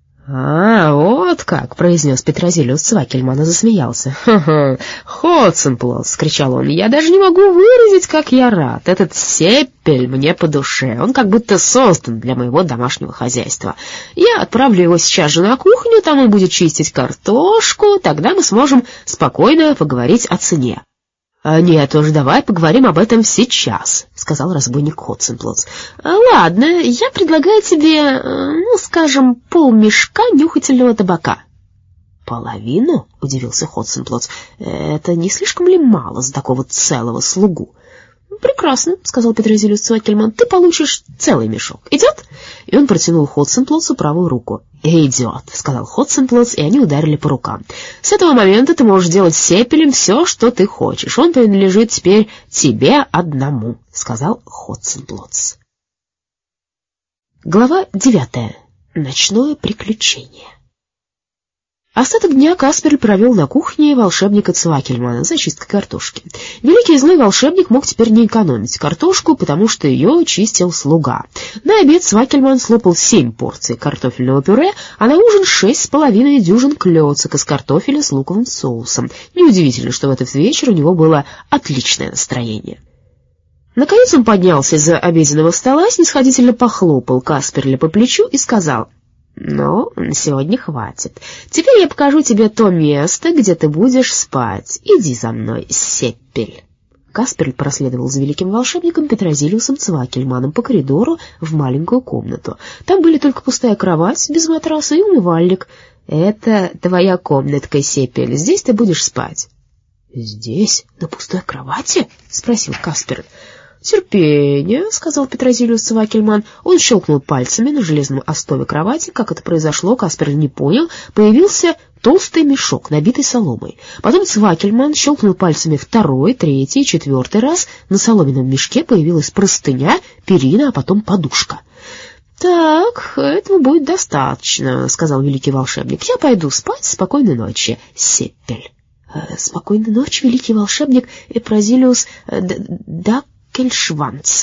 «А, вот как!» — произнес Петрозилиус Цвакельман и засмеялся. «Ха-ха! Хотценплотц!» — кричал он. «Я даже не могу выразить, как я рад! Этот Сеппель мне по душе, он как будто создан для моего домашнего хозяйства. Я отправлю его сейчас же на кухню, там он будет чистить картошку, тогда мы сможем спокойно поговорить о цене». «Нет уж, давай поговорим об этом сейчас», — сказал разбойник Хотценплотц. «Ладно, я предлагаю тебе, ну, скажем, полмешка нюхательного табака». «Половину?» — удивился Хотценплотц. «Это не слишком ли мало за такого целого слугу?» «Прекрасно», — сказал Петрозилиус Цвакельман, — «ты получишь целый мешок. Идет?» И он протянул Хотценплотцу правую руку. «Идет», — сказал Хотценплотц, и они ударили по рукам. «С этого момента ты можешь делать с Сеппелем все, что ты хочешь. Он принадлежит теперь тебе одному», — сказал Хотценплотц. Глава девятая. Ночное приключение. Остаток дня Касперль провел на кухне волшебника Цвакельмана за чисткой картошки. Великий и злой волшебник мог теперь не экономить картошку, потому что ее чистил слуга. На обед Цвакельман слопал семь порций картофельного пюре, а на ужин шесть с половиной дюжин клёцок из картофеля с луковым соусом. Неудивительно, что в этот вечер у него было отличное настроение. Наконец он поднялся из-за обеденного стола, снисходительно похлопал Касперля по плечу и сказал: «Ну, на сегодня хватит. Теперь я покажу тебе то место, где ты будешь спать. Иди за мной, Сеппель». Касперль проследовал за великим волшебником Петрозилиусом Цвакельманом по коридору в маленькую комнату. Там были только пустая кровать без матраса и умывальник. «Это твоя комнатка, Сеппель. Здесь ты будешь спать». «Здесь? На пустой кровати?» — спросил Касперль. «Терпение», — сказал Петрозилиус Цвакельман. Он щелкнул пальцами на железном остове кровати. Как это произошло, Касперль не понял. Появился толстый мешок, набитый соломой. Потом Цвакельман щелкнул пальцами второй, третий, четвертый раз. На соломенном мешке появилась простыня, перина, а потом подушка. «Так, этого будет достаточно», — сказал великий волшебник. «Я пойду спать. Спокойной ночи, Сеппель». «Спокойной ночи, великий волшебник Петрозилиус да Кельшванц».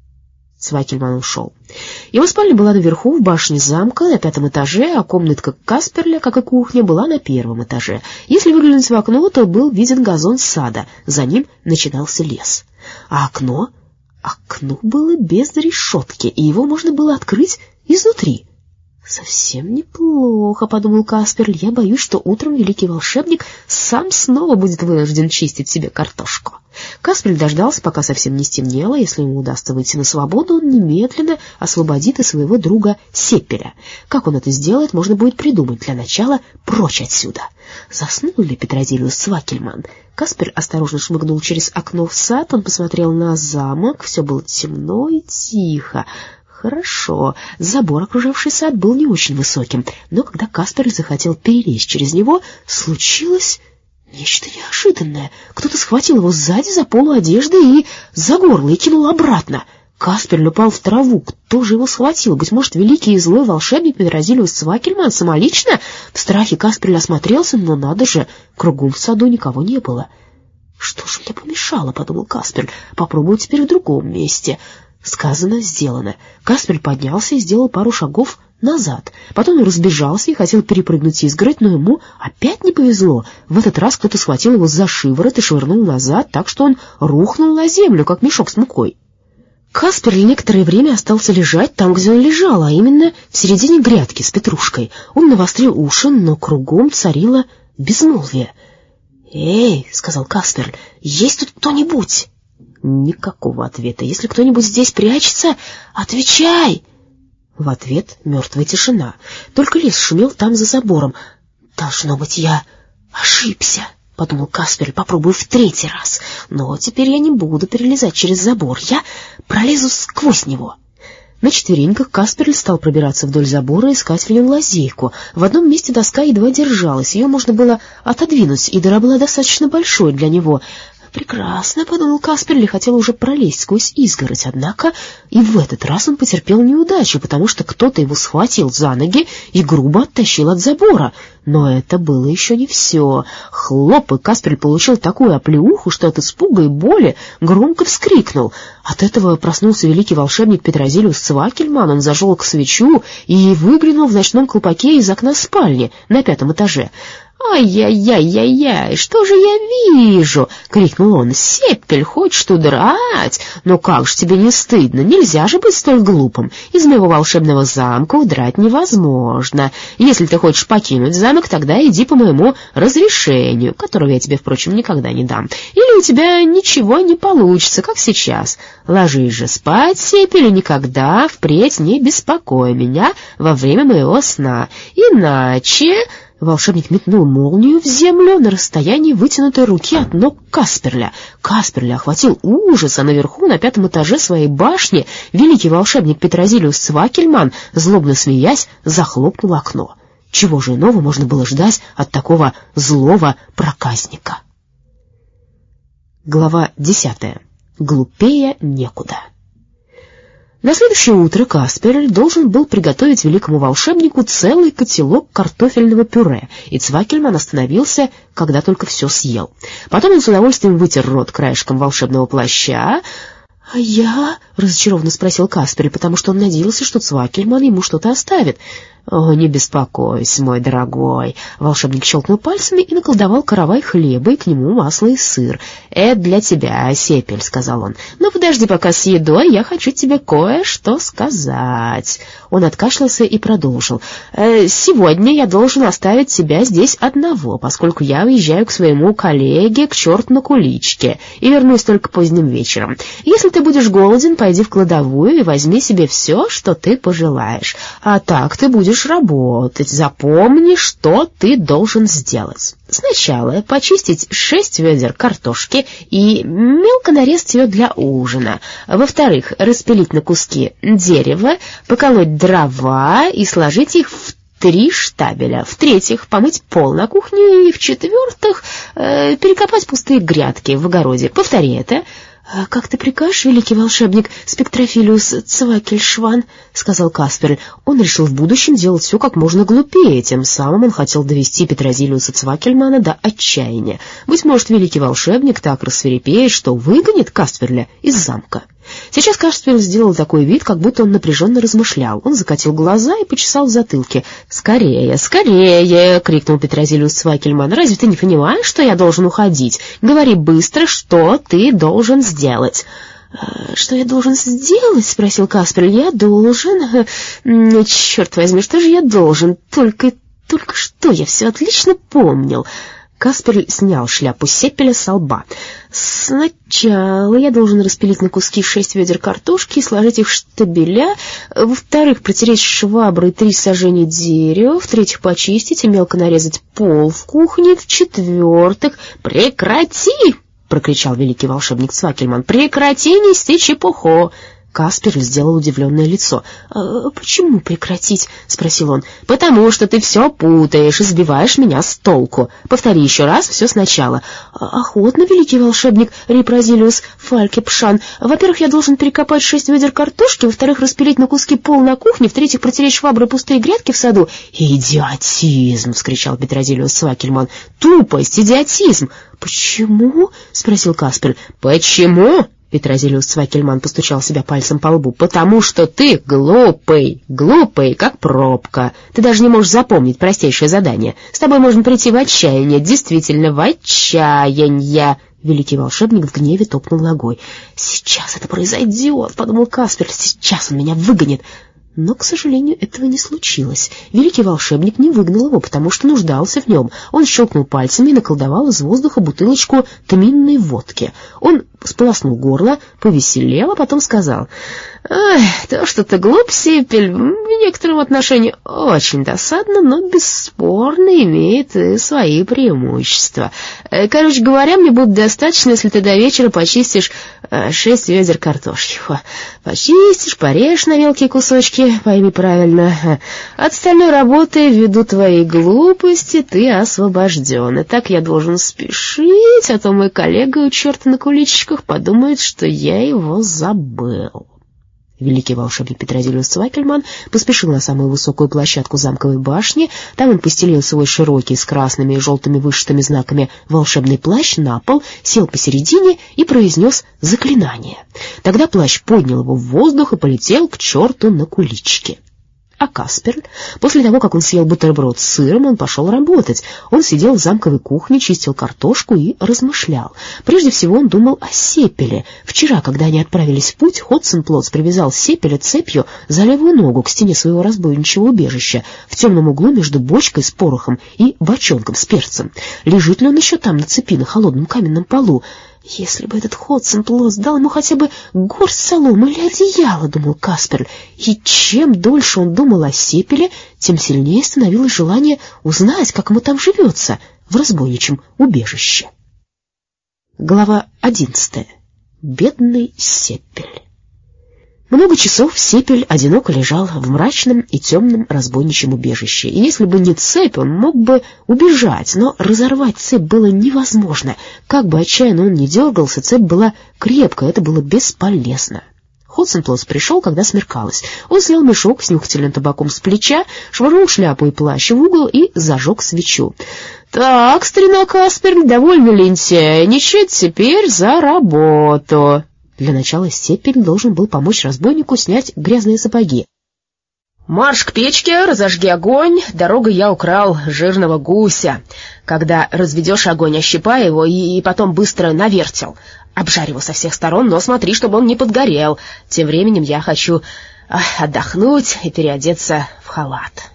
Цвакельман ушел. Его спальня была наверху, в башне замка, на пятом этаже, а комнатка Касперля, как и кухня, была на первом этаже. Если выглянуть в окно, то был виден газон сада, за ним начинался лес. А окно? Окно было без решетки, и его можно было открыть изнутри. «Совсем неплохо», — подумал Касперль. «Я боюсь, что утром великий волшебник сам снова будет вынужден чистить себе картошку». Касперль дождался, пока совсем не стемнело. Если ему удастся выйти на свободу, он немедленно освободит и своего друга Сеппеля. Как он это сделает, можно будет придумать. Для начала прочь отсюда. Заснул ли Петрозилиус Цвакельман? Касперль осторожно шмыгнул через окно в сад. Он посмотрел на замок. Все было темно и тихо. Хорошо. Забор, окружавший сад, был не очень высоким, но когда Касперль захотел перелезть через него, случилось нечто неожиданное. Кто-то схватил его сзади за полу одежды и за горло и кинул обратно. Касперль упал в траву. Кто же его схватил? Быть может, великий и злой волшебник Петрозилиус Цвакельман самолично? В страхе Касперль осмотрелся, но надо же, кругом в саду никого не было. «Что же мне помешало?» — подумал Касперль. «Попробую теперь в другом месте». Сказано, сделано. Касперль поднялся и сделал пару шагов назад. Потом он разбежался и хотел перепрыгнуть изгородь, но ему опять не повезло. В этот раз кто-то схватил его за шиворот и швырнул назад, так что он рухнул на землю, как мешок с мукой. Касперль некоторое время остался лежать там, где он лежал, а именно в середине грядки с петрушкой. Он навострил уши, но кругом царило безмолвие. «Эй», — сказал Касперль, — «есть тут кто-нибудь?» Никакого ответа. «Если кто-нибудь здесь прячется, отвечай!» В ответ мертвая тишина. Только лес шумел там за забором. «Должно быть, я ошибся», — подумал Касперль. «Попробую в третий раз. Но теперь я не буду перелезать через забор. Я пролезу сквозь него». На четвереньках Касперль стал пробираться вдоль забора и искать в нем лазейку. В одном месте доска едва держалась. Ее можно было отодвинуть, и дыра была достаточно большой для него. «Прекрасно», — подумал Касперль, и хотел уже пролезть сквозь изгородь, однако и в этот раз он потерпел неудачу, потому что кто-то его схватил за ноги и грубо оттащил от забора. Но это было еще не все. Хлоп, и Касперль получил такую оплеуху, что от испуга и боли громко вскрикнул. От этого проснулся великий волшебник Петрозилиус Цвакельман. Он зажег свечу и выглянул в ночном колпаке из окна спальни на пятом этаже. «Ай-яй-яй-яй-яй, что же я вижу?» — крикнул он. «Сеппель, хочешь удрать? Но как же тебе не стыдно? Нельзя же быть столь глупым. Из моего волшебного замка удрать невозможно. Если ты хочешь покинуть замок, тогда иди по моему разрешению, которого я тебе, впрочем, никогда не дам. Или у тебя ничего не получится, как сейчас. Ложись же спать, Сеппель, и никогда впредь не беспокой меня во время моего сна. Иначе...» Волшебник метнул молнию в землю на расстоянии вытянутой руки от ног Касперля. Касперля охватил ужас, а наверху, на пятом этаже своей башни, великий волшебник Петрозилиус Цвакельман, злобно смеясь, захлопнул окно. Чего же иного можно было ждать от такого злого проказника? Глава десятая. Глупее некуда. На следующее утро Касперль должен был приготовить великому волшебнику целый котелок картофельного пюре, и Цвакельман остановился, когда только все съел. Потом он с удовольствием вытер рот краешком волшебного плаща. — А я? — разочарованно спросил Касперль, потому что он надеялся, что Цвакельман ему что-то оставит. — О, не беспокойся, мой дорогой. Волшебник щелкнул пальцами и наколдовал каравай хлеба, и к нему масло и сыр. — Это для тебя, Сепель, — сказал он. — Но подожди пока с едой, я хочу тебе кое-что сказать. Он откашлялся и продолжил. «Э, — Сегодня я должен оставить тебя здесь одного, поскольку я уезжаю к своему коллеге, к черту на куличке, и вернусь только поздним вечером. Если ты будешь голоден, пойди в кладовую и возьми себе все, что ты пожелаешь. А так ты будешь работать. Запомни, что ты должен сделать. Сначала почистить шесть ведер картошки и мелко нарезать ее для ужина. Во-вторых, распилить на куски дерево, поколоть дрова и сложить их в три штабеля. В-третьих, помыть пол на кухне. И в-четвертых, э, перекопать пустые грядки в огороде. Повтори это. — Как ты прикажешь, великий волшебник Спектрофилиус Цвакельшван, — сказал Касперль. Он решил в будущем делать все как можно глупее, тем самым он хотел довести Петрозилиуса Цвакельмана до отчаяния. Быть может, великий волшебник так рассвирепеет, что выгонит Касперля из замка. Сейчас Касперль сделал такой вид, как будто он напряженно размышлял. Он закатил глаза и почесал в затылке. — Скорее, скорее! — крикнул Петрозилиус Цвакельман. — Разве ты не понимаешь, что я должен уходить? Говори быстро, что ты должен сделать. — Что я должен сделать? — спросил Касперль. — Я должен... Черт возьми, что же я должен? Только, только что я все отлично помнил. Касперль снял шляпу Сепеля со лба. — Сначала я должен распилить на куски шесть ведер картошки и сложить их в штабеля. Во-вторых, протереть шваброй три сажени дерева. В-третьих, почистить и мелко нарезать пол в кухне. В-четвертых... — Прекрати! — прокричал великий волшебник Цвакельман. — Прекрати нести чепуху! Касперль сделал удивленное лицо. «А почему прекратить?» — спросил он. «Потому что ты все путаешь и сбиваешь меня с толку. Повтори еще раз все сначала». «Охотно, великий волшебник Репрозилиус Фалькепшан. Во-первых, я должен перекопать шесть ведер картошки, во-вторых, распилить на куски пол на кухне, в-третьих, протереть шваброй пустые грядки в саду». «Идиотизм!» — вскричал Петрозилиус Цвакельман. «Тупость, идиотизм!» «Почему?» — спросил Касперль. «Почему?» Петрозилиус Цвакельман постучал себя пальцем по лбу. «Потому что ты глупый, глупый, как пробка. Ты даже не можешь запомнить простейшее задание. С тобой можно прийти в отчаяние, действительно, в отчаяние». Великий волшебник в гневе топнул ногой. «Сейчас это произойдет», — подумал Касперль, — «сейчас он меня выгонит». Но, к сожалению, этого не случилось. Великий волшебник не выгнал его, потому что нуждался в нем. Он щелкнул пальцами и наколдовал из воздуха бутылочку тминной водки. Он сполоснул горло, повеселел, а потом сказал: «Ай, то, что ты глуп, Сепель, в некотором отношении очень досадно, но бесспорно имеет и свои преимущества. Короче говоря, мне будет достаточно, если ты до вечера почистишь шесть ведер картошки. Почистишь, порежешь на мелкие кусочки, пойми правильно. От остальной работы, ввиду твоей глупости, ты освобожден. И так я должен спешить, а то мой коллега у черта на куличиках подумает, что я его забыл». Великий волшебник Петрозилиус Цвакельман поспешил на самую высокую площадку замковой башни. Там он постелил свой широкий с красными и желтыми вышитыми знаками волшебный плащ на пол, сел посередине и произнес заклинание. Тогда плащ поднял его в воздух и полетел к черту на куличке. А Касперль, после того, как он съел бутерброд с сыром, он пошел работать. Он сидел в замковой кухне, чистил картошку и размышлял. Прежде всего он думал о Сепеле. Вчера, когда они отправились в путь, Хотценплотц привязал Сепеля цепью за левую ногу к стене своего разбойничьего убежища в темном углу между бочкой с порохом и бочонком с перцем. Лежит ли он еще там на цепи на холодном каменном полу? Если бы этот Хотценплотц дал ему хотя бы горсть соломы или одеяло, думал Касперль, и чем дольше он думал о Сеппеле, тем сильнее становилось желание узнать, как ему там живется, в разбойничьем убежище. Глава одиннадцатая. Бедный Сеппель. Много часов Сеппель одиноко лежал в мрачном и темном разбойничьем убежище, и если бы не цепь, он мог бы убежать, но разорвать цепь было невозможно. Как бы отчаянно он ни дергался, цепь была крепкая, это было бесполезно. Хотценплотц пришел, когда смеркалось. Он снял мешок с нюхательным табаком с плеча, швырнул шляпу и плащ в угол и зажег свечу. — Так, старина Касперль, довольно лентяйничать, теперь за работу. Для начала Сеппель должен был помочь разбойнику снять грязные сапоги. — Марш к печке, разожги огонь, дорогой я украл жирного гуся. Когда разведешь огонь, ощипай его и, и потом быстро на вертел. Обжарь его со всех сторон, но смотри, чтобы он не подгорел. Тем временем я хочу ах, отдохнуть и переодеться в халат.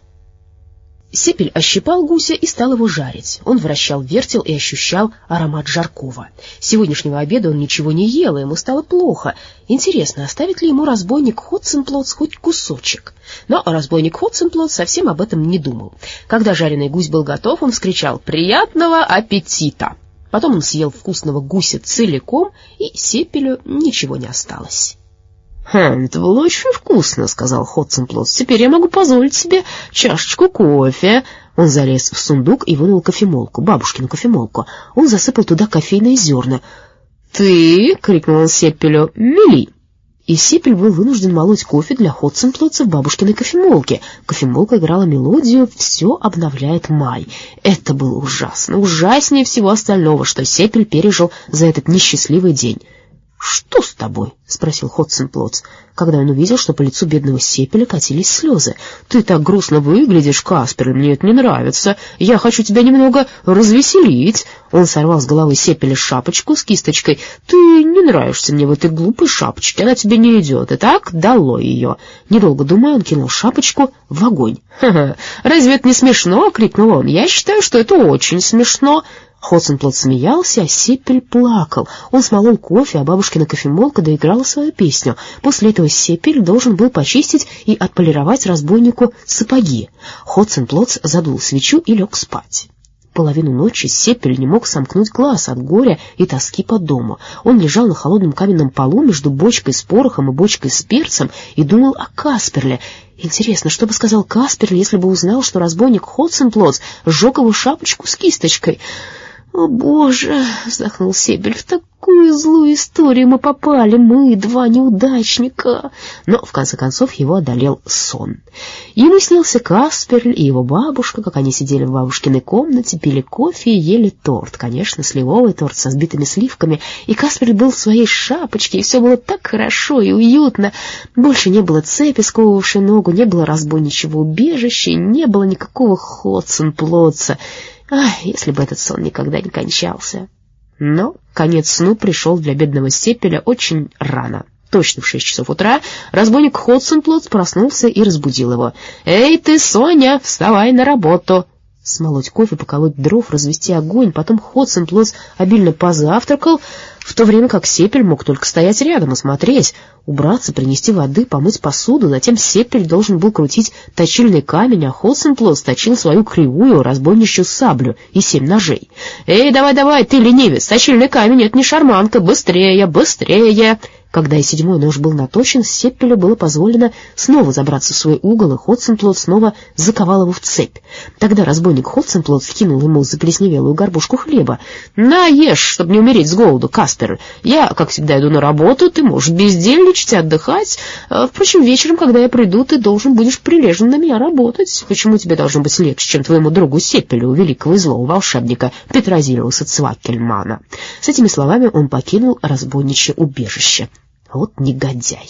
Сеппель ощипал гуся и стал его жарить. Он вращал вертел и ощущал аромат жаркого. С сегодняшнего обеда он ничего не ел, и ему стало плохо. Интересно, оставит ли ему разбойник Хотценплотц хоть кусочек? Но разбойник Хотценплотц совсем об этом не думал. Когда жареный гусь был готов, он вскричал «Приятного аппетита!». Потом он съел вкусного гуся целиком, и Сеппелю ничего не осталось. — Хм, это было очень вкусно, — сказал Хотценплотц. — Теперь я могу позволить себе чашечку кофе. Он залез в сундук и вынул кофемолку, бабушкину кофемолку. Он засыпал туда кофейные зерна. — Ты, — крикнул он Сеппелю, — мели. И Сеппель был вынужден молоть кофе для Хотценплотца в бабушкиной кофемолке. Кофемолка играла мелодию «Все обновляет май». Это было ужасно, ужаснее всего остального, что Сеппель пережил за этот несчастливый день. — Что с тобой? — спросил Хотценплотц, когда он увидел, что по лицу бедного Сеппеля катились слезы. — Ты так грустно выглядишь, Каспер, мне это не нравится. Я хочу тебя немного развеселить. Он сорвал с головы Сеппеля шапочку с кисточкой. — Ты не нравишься мне в этой глупой шапочке, она тебе не идет. Итак, долой ее. Недолго думая, он кинул шапочку в огонь. «Ха-ха, разве это не смешно?» — крикнул он. — Я считаю, что это очень смешно. Хотценплотц смеялся, а Сеппель плакал. Он смолол кофе, а бабушкина кофемолка доиграла свою песню. После этого Сеппель должен был почистить и отполировать разбойнику сапоги. Хотценплотц задул свечу и лег спать. Половину ночи Сеппель не мог сомкнуть глаз от горя и тоски по дому. Он лежал на холодном каменном полу между бочкой с порохом и бочкой с перцем и думал о Касперле. Интересно, что бы сказал Касперль, если бы узнал, что разбойник Хотценплотц сжег его шапочку с кисточкой? «О, Боже!» — вздохнул Сеппель. «В такую злую историю мы попали, мы, два неудачника!» Но, в конце концов, его одолел сон. Ему снился Касперль и его бабушка, как они сидели в бабушкиной комнате, пили кофе и ели торт. Конечно, сливовый торт со сбитыми сливками. И Касперль был в своей шапочке, и все было так хорошо и уютно. Больше не было цепи, сковывавшей ногу, не было разбойничьего убежища, не было никакого Хотценплотца. Ах, если бы этот сон никогда не кончался. Но конец сну пришел для бедного Сеппеля очень рано. Точно в шесть часов утра разбойник Хотценплотц проснулся и разбудил его. «Эй ты, Соня, вставай на работу!» Смолоть кофе, поколоть дров, развести огонь. Потом Хотценплотц обильно позавтракал, в то время как Сеппель мог только стоять рядом и смотреть, убраться, принести воды, помыть посуду. Затем Сеппель должен был крутить точильный камень, а Хотценплотц точил свою кривую разбойничью саблю и семь ножей. «Эй, давай-давай, ты ленивец, точильный камень — это не шарманка, быстрее, быстрее!» Когда и седьмой нож был наточен, Сеппелю было позволено снова забраться в свой угол, и Хотценплотц снова заковал его в цепь. Тогда разбойник Хотценплотц кинул ему заплесневелую горбушку хлеба. «На, ешь, чтобы не умереть с голоду, Каспер. Я, как всегда, иду на работу, ты можешь бездельничать и отдыхать. Впрочем, вечером, когда я приду, ты должен будешь прилежно на меня работать. Почему тебе должно быть легче, чем твоему другу Сеппелю, великого и злого волшебника Петрозилиуса Цваккельмана?» С этими словами он покинул разбойничье убежище. Вот негодяй.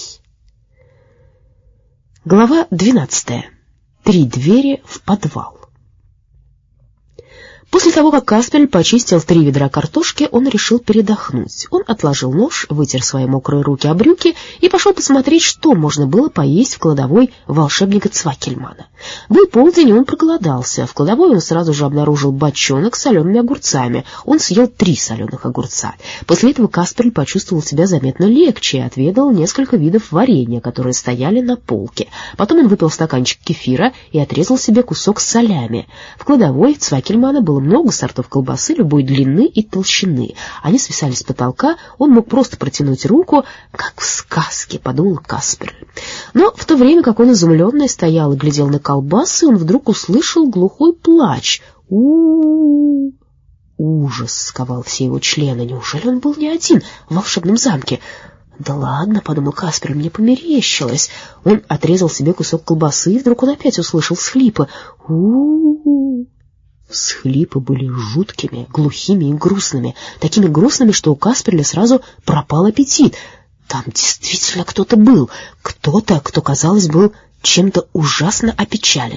Глава двенадцатая. Три двери в подвал. После того, как Касперль почистил три ведра картошки, он решил передохнуть. Он отложил нож, вытер свои мокрые руки о брюки и пошел посмотреть, что можно было поесть в кладовой волшебника Цвакельмана. Был полдень, и он проголодался. В кладовой он сразу же обнаружил бочонок с солеными огурцами. Он съел три соленых огурца. После этого Касперль почувствовал себя заметно легче и отведал несколько видов варенья, которые стояли на полке. Потом он выпил стаканчик кефира и отрезал себе кусок салями. В кладовой Цвакельмана было много сортов колбасы любой длины и толщины. Они свисали с потолка, он мог просто протянуть руку, как в сказке, подумал Касперль. Но в то время, как он изумленный стоял и глядел на колбасы, он вдруг услышал глухой плач. У-у-у! Ужас сковал все его члены. Неужели он был не один в волшебном замке? «Да ладно», — подумал Касперль, — «мне померещилось». Он отрезал себе кусок колбасы, и вдруг он опять услышал всхлипы. У-у-у! Всхлипы были жуткими, глухими и грустными, такими грустными, что у Касперля сразу пропал аппетит. Там действительно кто-то был, кто-то, кто, казалось, был чем-то ужасно опечален.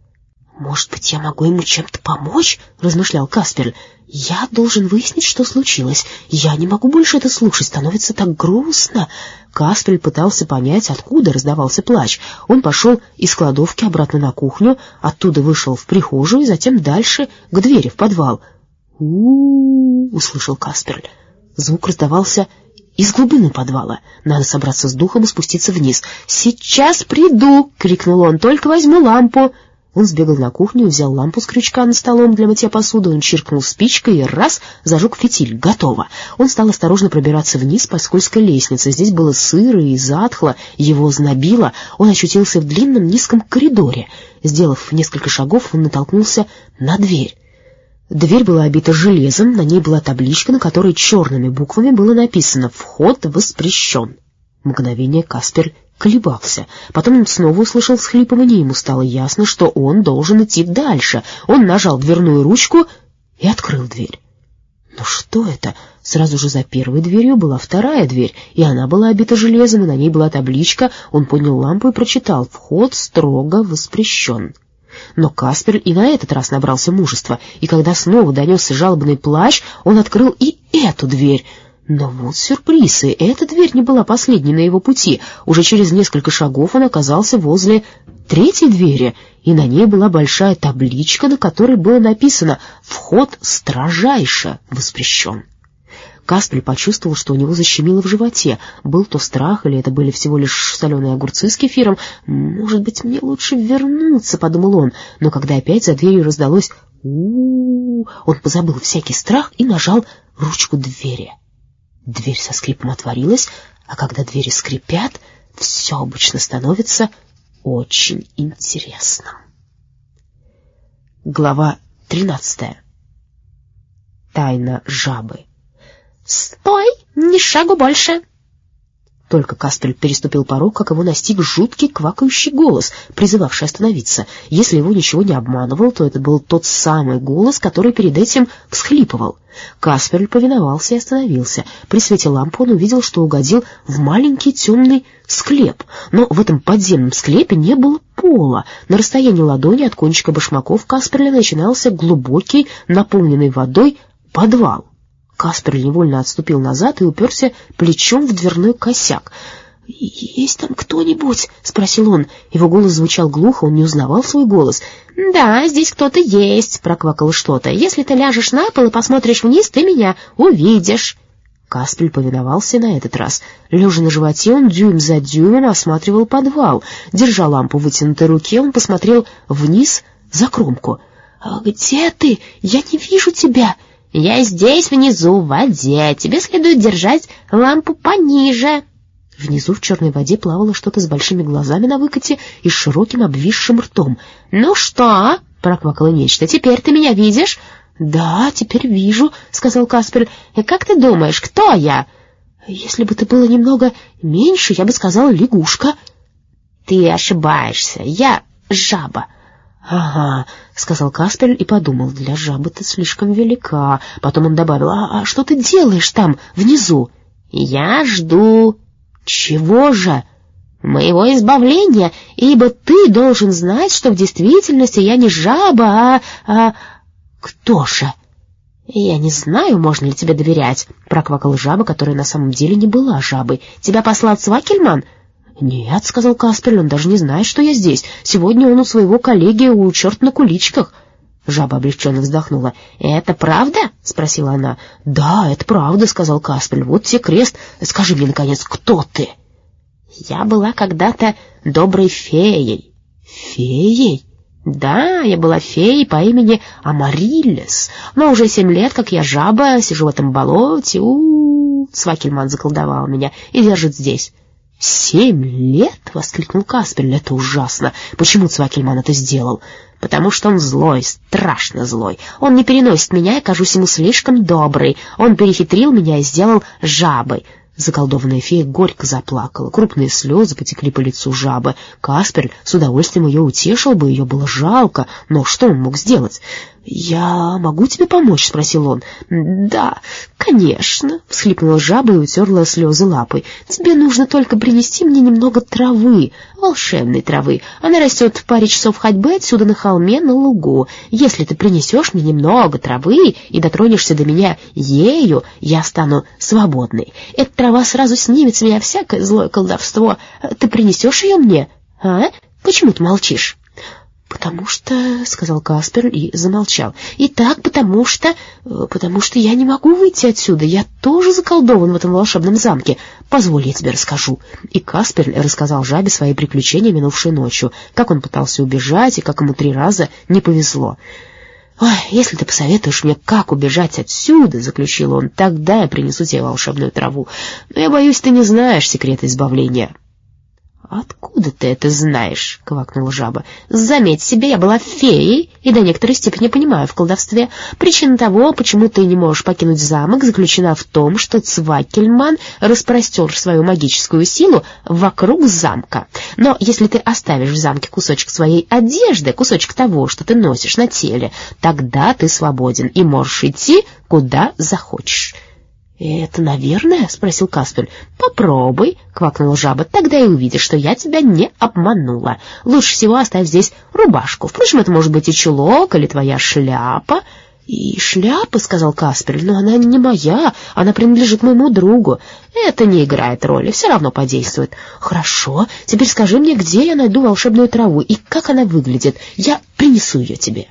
«Может быть, я могу ему чем-то помочь?» — размышлял Касперль. «Я должен выяснить, что случилось. Я не могу больше это слушать, становится так грустно». Касперль пытался понять, откуда раздавался плач. Он пошел из кладовки обратно на кухню, оттуда вышел в прихожую и затем дальше к двери в подвал. «У-у-у!» — услышал Касперль. Звук раздавался из глубины подвала. Надо собраться с духом и спуститься вниз. «Сейчас приду!» — крикнул он. «Только возьму лампу!» Он сбегал на кухню, взял лампу с крючка над столом для мытья посуды, он чиркнул спичкой и раз зажег фитиль. Готово. Он стал осторожно пробираться вниз по скользкой лестнице. Здесь было сыро и затхло, его знобило. Он очутился в длинном низком коридоре. Сделав несколько шагов, он натолкнулся на дверь. Дверь была обита железом, на ней была табличка, на которой черными буквами было написано «Вход воспрещен». Мгновение Касперль колебался. Потом он снова услышал всхлипывание, ему стало ясно, что он должен идти дальше. Он нажал дверную ручку и открыл дверь. Но что это? Сразу же за первой дверью была вторая дверь, и она была обита железом, и на ней была табличка. Он поднял лампу и прочитал «Вход строго воспрещен». Но Касперль и на этот раз набрался мужества, и когда снова донесся жалобный плач, он открыл и эту дверь. Но вот сюрприз, и эта дверь не была последней на его пути. Уже через несколько шагов он оказался возле третьей двери, и на ней была большая табличка, на которой было написано «Вход строжайше воспрещен». Касперль почувствовал, что у него защемило в животе. Был то страх, или это были всего лишь соленые огурцы с кефиром. «Может быть, мне лучше вернуться», — подумал он. Но когда опять за дверью раздалось «у-у-у», он позабыл всякий страх и нажал ручку двери. Дверь со скрипом отворилась, а когда двери скрипят, все обычно становится очень интересным. Глава тринадцатая. Тайна жабы. «Стой! Ни шагу больше!» Только Касперль переступил порог, как его настиг жуткий квакающий голос, призывавший остановиться. Если его ничего не обманывал, то это был тот самый голос, который перед этим всхлипывал. Касперль повиновался и остановился. При свете лампы он увидел, что угодил в маленький темный склеп. Но в этом подземном склепе не было пола. На расстоянии ладони от кончика башмаков Касперля начинался глубокий, наполненный водой подвал. Касперль невольно отступил назад и уперся плечом в дверной косяк. «Есть там кто-нибудь?» — спросил он. Его голос звучал глухо, он не узнавал свой голос. «Да, здесь кто-то есть», — проквакало что-то. «Если ты ляжешь на пол и посмотришь вниз, ты меня увидишь». Касперль повиновался на этот раз. Лежа на животе, он дюйм за дюймом осматривал подвал. Держа лампу в вытянутой руке, он посмотрел вниз за кромку. «Где ты? Я не вижу тебя». «Я здесь, внизу, в воде. Тебе следует держать лампу пониже». Внизу в черной воде плавало что-то с большими глазами на выкате и с широким обвисшим ртом. «Ну что?» — проквакало нечто. «Теперь ты меня видишь?» «Да, теперь вижу», — сказал Касперль. «И как ты думаешь, кто я?» «Если бы ты было немного меньше, я бы сказала лягушка». «Ты ошибаешься. Я жаба». «Ага», — сказал Касперль и подумал, для жабы ты слишком велика. Потом он добавил, а, а что ты делаешь там, внизу?» «Я жду». «Чего же?» «Моего избавления, ибо ты должен знать, что в действительности я не жаба, а... а...» «Кто же?» «Я не знаю, можно ли тебе доверять», — проквакала жаба, которая на самом деле не была жабой. «Тебя послал Цвакельман?» «Нет», — сказал Касперль, — «он даже не знает, что я здесь. Сегодня он у своего коллеги, у черта на куличках». Жаба облегченно вздохнула. «Это правда?» — спросила она. «Да, это правда», — сказал Касперль. «Вот тебе крест. Скажи мне, наконец, кто ты?» «Я была когда-то доброй феей». «Феей?» «Да, я была феей по имени Амариллес, но уже семь лет, как я жаба, сижу в этом болоте. У-у-у, Цвакельман заколдовал меня и держит здесь». «Семь лет?» — воскликнул Касперль. «Это ужасно. Почему Цвакельман это сделал?» «Потому что он злой, страшно злой. Он не переносит меня, я кажусь ему слишком доброй. Он перехитрил меня и сделал жабой». Заколдованная фея горько заплакала. Крупные слезы потекли по лицу жабы. Касперль с удовольствием ее утешил бы, ее было жалко, но что он мог сделать? «Я могу тебе помочь?» — спросил он. «Да, конечно», — всхлипнула жаба и утерла слезы лапой. «Тебе нужно только принести мне немного травы, волшебной травы. Она растет в паре часов ходьбы отсюда на холме на лугу. Если ты принесешь мне немного травы и дотронешься до меня ею, я стану свободной. Эта трава сразу снимет с меня всякое злое колдовство. Ты принесешь ее мне? А? Почему ты молчишь?» «Потому что...» — сказал Каспер и замолчал. «И так, потому что... потому что я не могу выйти отсюда. Я тоже заколдован в этом волшебном замке. Позволь, я тебе расскажу». И Каспер рассказал жабе свои приключения минувшей ночью, как он пытался убежать и как ему три раза не повезло. «Ой, если ты посоветуешь мне, как убежать отсюда, — заключил он, — тогда я принесу тебе волшебную траву. Но я боюсь, ты не знаешь секрета избавления». «Откуда ты это знаешь?» — квакнула жаба. «Заметь себе, я была феей и до некоторой степени понимаю в колдовстве. Причина того, почему ты не можешь покинуть замок, заключена в том, что Цвакельман распростер свою магическую силу вокруг замка. Но если ты оставишь в замке кусочек своей одежды, кусочек того, что ты носишь на теле, тогда ты свободен и можешь идти, куда захочешь». «Это, наверное?» — спросил Каспер. «Попробуй», — квакнула жаба, — «тогда и увидишь, что я тебя не обманула. Лучше всего оставь здесь рубашку. Впрочем, это может быть и чулок, или твоя шляпа». «И шляпа», — сказал Каспер, — «но она не моя, она принадлежит моему другу». «Это не играет роли, все равно подействует». «Хорошо, теперь скажи мне, где я найду волшебную траву и как она выглядит. Я принесу ее тебе».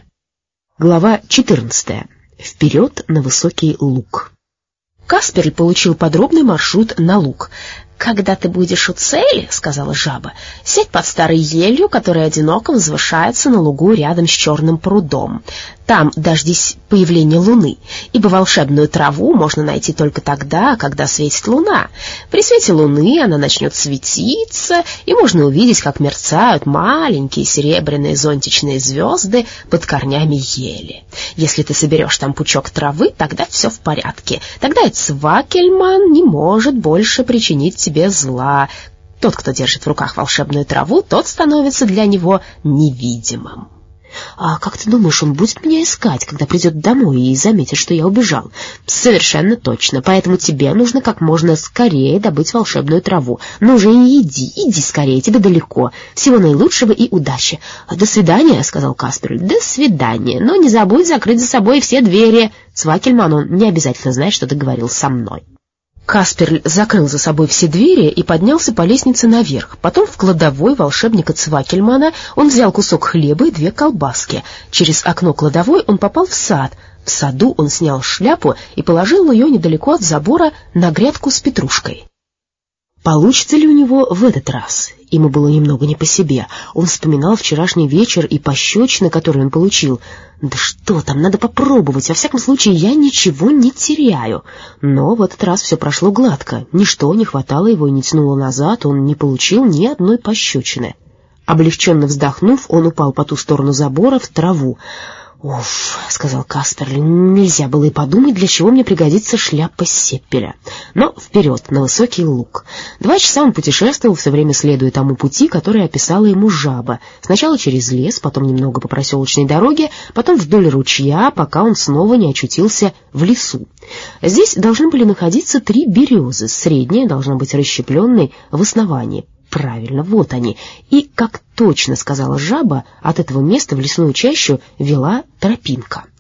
Глава четырнадцатая. Вперед на высокий луг. Каспер получил подробный маршрут на луг. «Когда ты будешь у цели, — сказала жаба, — сядь под старой елью, которая одиноко возвышается на лугу рядом с черным прудом. Там дождись появления луны, ибо волшебную траву можно найти только тогда, когда светит луна. При свете луны она начнет светиться, и можно увидеть, как мерцают маленькие серебряные зонтичные звезды под корнями ели. Если ты соберешь там пучок травы, тогда все в порядке. Тогда и Цвакельман не может больше причинить тебе зла. Тот, кто держит в руках волшебную траву, тот становится для него невидимым». «А как ты думаешь, он будет меня искать, когда придет домой и заметит, что я убежал?» «Совершенно точно, поэтому тебе нужно как можно скорее добыть волшебную траву. Ну же и иди, иди скорее, тебе далеко. Всего наилучшего и удачи». «До свидания», — сказал Каспер. «До свидания, но не забудь закрыть за собой все двери. Цвакельман, он не обязательно знает, что ты говорил со мной». Каспер закрыл за собой все двери и поднялся по лестнице наверх. Потом в кладовой волшебника Цвакельмана он взял кусок хлеба и две колбаски. Через окно кладовой он попал в сад. В саду он снял шляпу и положил ее недалеко от забора на грядку с петрушкой. Получится ли у него в этот раз? Ему было немного не по себе. Он вспоминал вчерашний вечер и пощечины, которые он получил. Да что там, надо попробовать. Во всяком случае, я ничего не теряю. Но в этот раз все прошло гладко. Ничто не хватало его и не тянуло назад. Он не получил ни одной пощечины. Облегченно вздохнув, он упал по ту сторону забора в траву. «Уф», — сказал Каспер, — «нельзя было и подумать, для чего мне пригодится шляпа сеппеля». Но вперед, на высокий луг. Два часа он путешествовал, все время следуя тому пути, который описала ему жаба. Сначала через лес, потом немного по проселочной дороге, потом вдоль ручья, пока он снова не очутился в лесу. Здесь должны были находиться три березы, средняя должна быть расщепленной в основании. Правильно, вот они. И, как точно сказала жаба, от этого места в лесную чащу вела тропинка.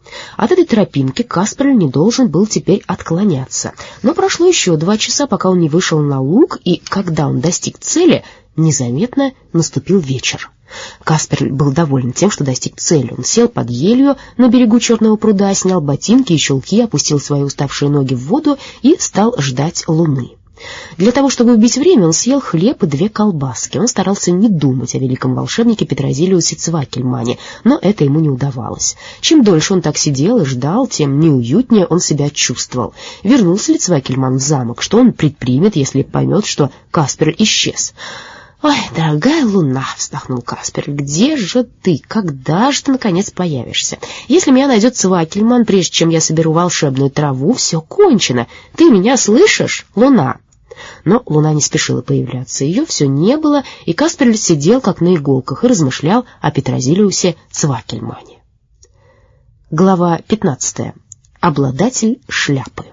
От этой тропинки Касперль не должен был теперь отклоняться. Но прошло еще два часа, пока он не вышел на луг, и когда он достиг цели, незаметно наступил вечер. Касперль был доволен тем, что достиг цели. Он сел под елью на берегу Черного пруда, снял ботинки и чулки, опустил свои уставшие ноги в воду и стал ждать луны. Для того, чтобы убить время, он съел хлеб и две колбаски. Он старался не думать о великом волшебнике Петрозилиусе Цвакельмане, но это ему не удавалось. Чем дольше он так сидел и ждал, тем неуютнее он себя чувствовал. Вернулся ли Цвакельман в замок? Что он предпримет, если поймет, что Касперль исчез? «Ой, дорогая луна», — вздохнул Касперль, — «где же ты? Когда же ты, наконец, появишься? Если меня найдет Цвакельман, прежде чем я соберу волшебную траву, все кончено. Ты меня слышишь, луна?» Но луна не спешила появляться, ее все не было, и Касперль сидел как на иголках и размышлял о Петрозилиусе Цвакельмане. Глава пятнадцатая. Обладатель шляпы.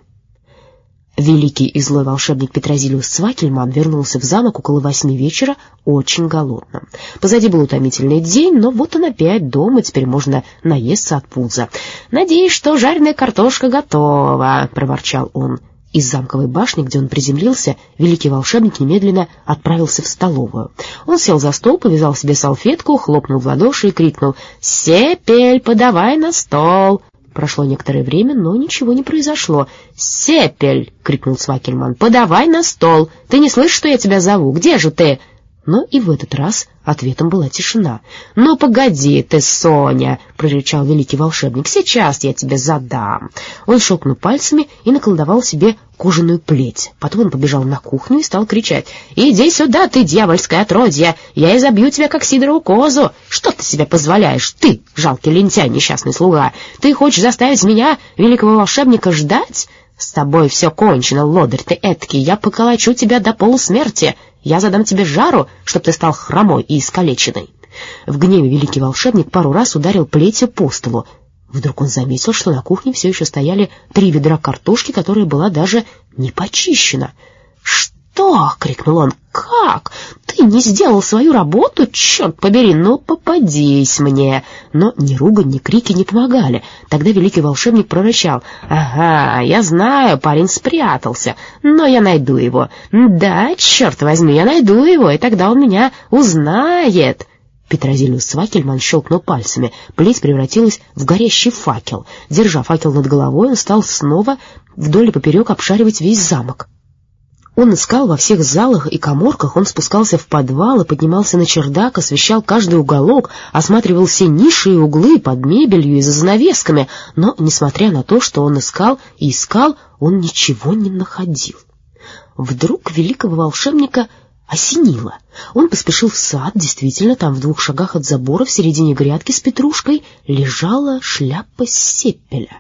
Великий и злой волшебник Петрозилиус Цвакельман вернулся в замок около восьми вечера очень голодным. Позади был утомительный день, но вот он опять дома, теперь можно наесться от пуза. «Надеюсь, что жареная картошка готова», — проворчал он. Из замковой башни, где он приземлился, великий волшебник немедленно отправился в столовую. Он сел за стол, повязал себе салфетку, хлопнул в ладоши и крикнул: «Сепель, подавай на стол!» Прошло некоторое время, но ничего не произошло. «Сепель!» — крикнул Цвакельман. «Подавай на стол! Ты не слышишь, что я тебя зову? Где же ты?» Но и в этот раз ответом была тишина. «Ну, погоди ты, Соня!» — прорычал великий волшебник. «Сейчас я тебе задам!» Он щелкнул пальцами и наколдовал себе кожаную плеть. Потом он побежал на кухню и стал кричать: «Иди сюда, ты дьявольское отродье! Я изобью тебя, как сидорову козу! Что ты себе позволяешь, ты, жалкий лентяй, несчастный слуга? Ты хочешь заставить меня, великого волшебника, ждать? С тобой все кончено, лодырь ты эткий! Я поколочу тебя до полусмерти! Я задам тебе жару, чтоб ты стал хромой и искалеченной!» В гневе великий волшебник пару раз ударил плетью по столу. Вдруг он заметил, что на кухне все еще стояли три ведра картошки, которая была даже не почищена. «Что?» — крикнул он. «Как? Ты не сделал свою работу? Черт побери, ну попадись мне!» Но ни ругань, ни крики не помогали. Тогда великий волшебник прорычал: «Ага, я знаю, парень спрятался, но я найду его. Да, черт возьми, я найду его, и тогда он меня узнает!» Петрозилиус Цвакельман щелкнул пальцами. Плеть превратилась в горящий факел. Держа факел над головой, он стал снова вдоль и поперек обшаривать весь замок. Он искал во всех залах и каморках, он спускался в подвал и поднимался на чердак, освещал каждый уголок, осматривал все ниши и углы под мебелью и за занавесками, но, несмотря на то, что он искал и искал, он ничего не находил. Вдруг великого волшебника осенило. Он поспешил в сад. Действительно, там в двух шагах от забора в середине грядки с петрушкой лежала шляпа Сепеля.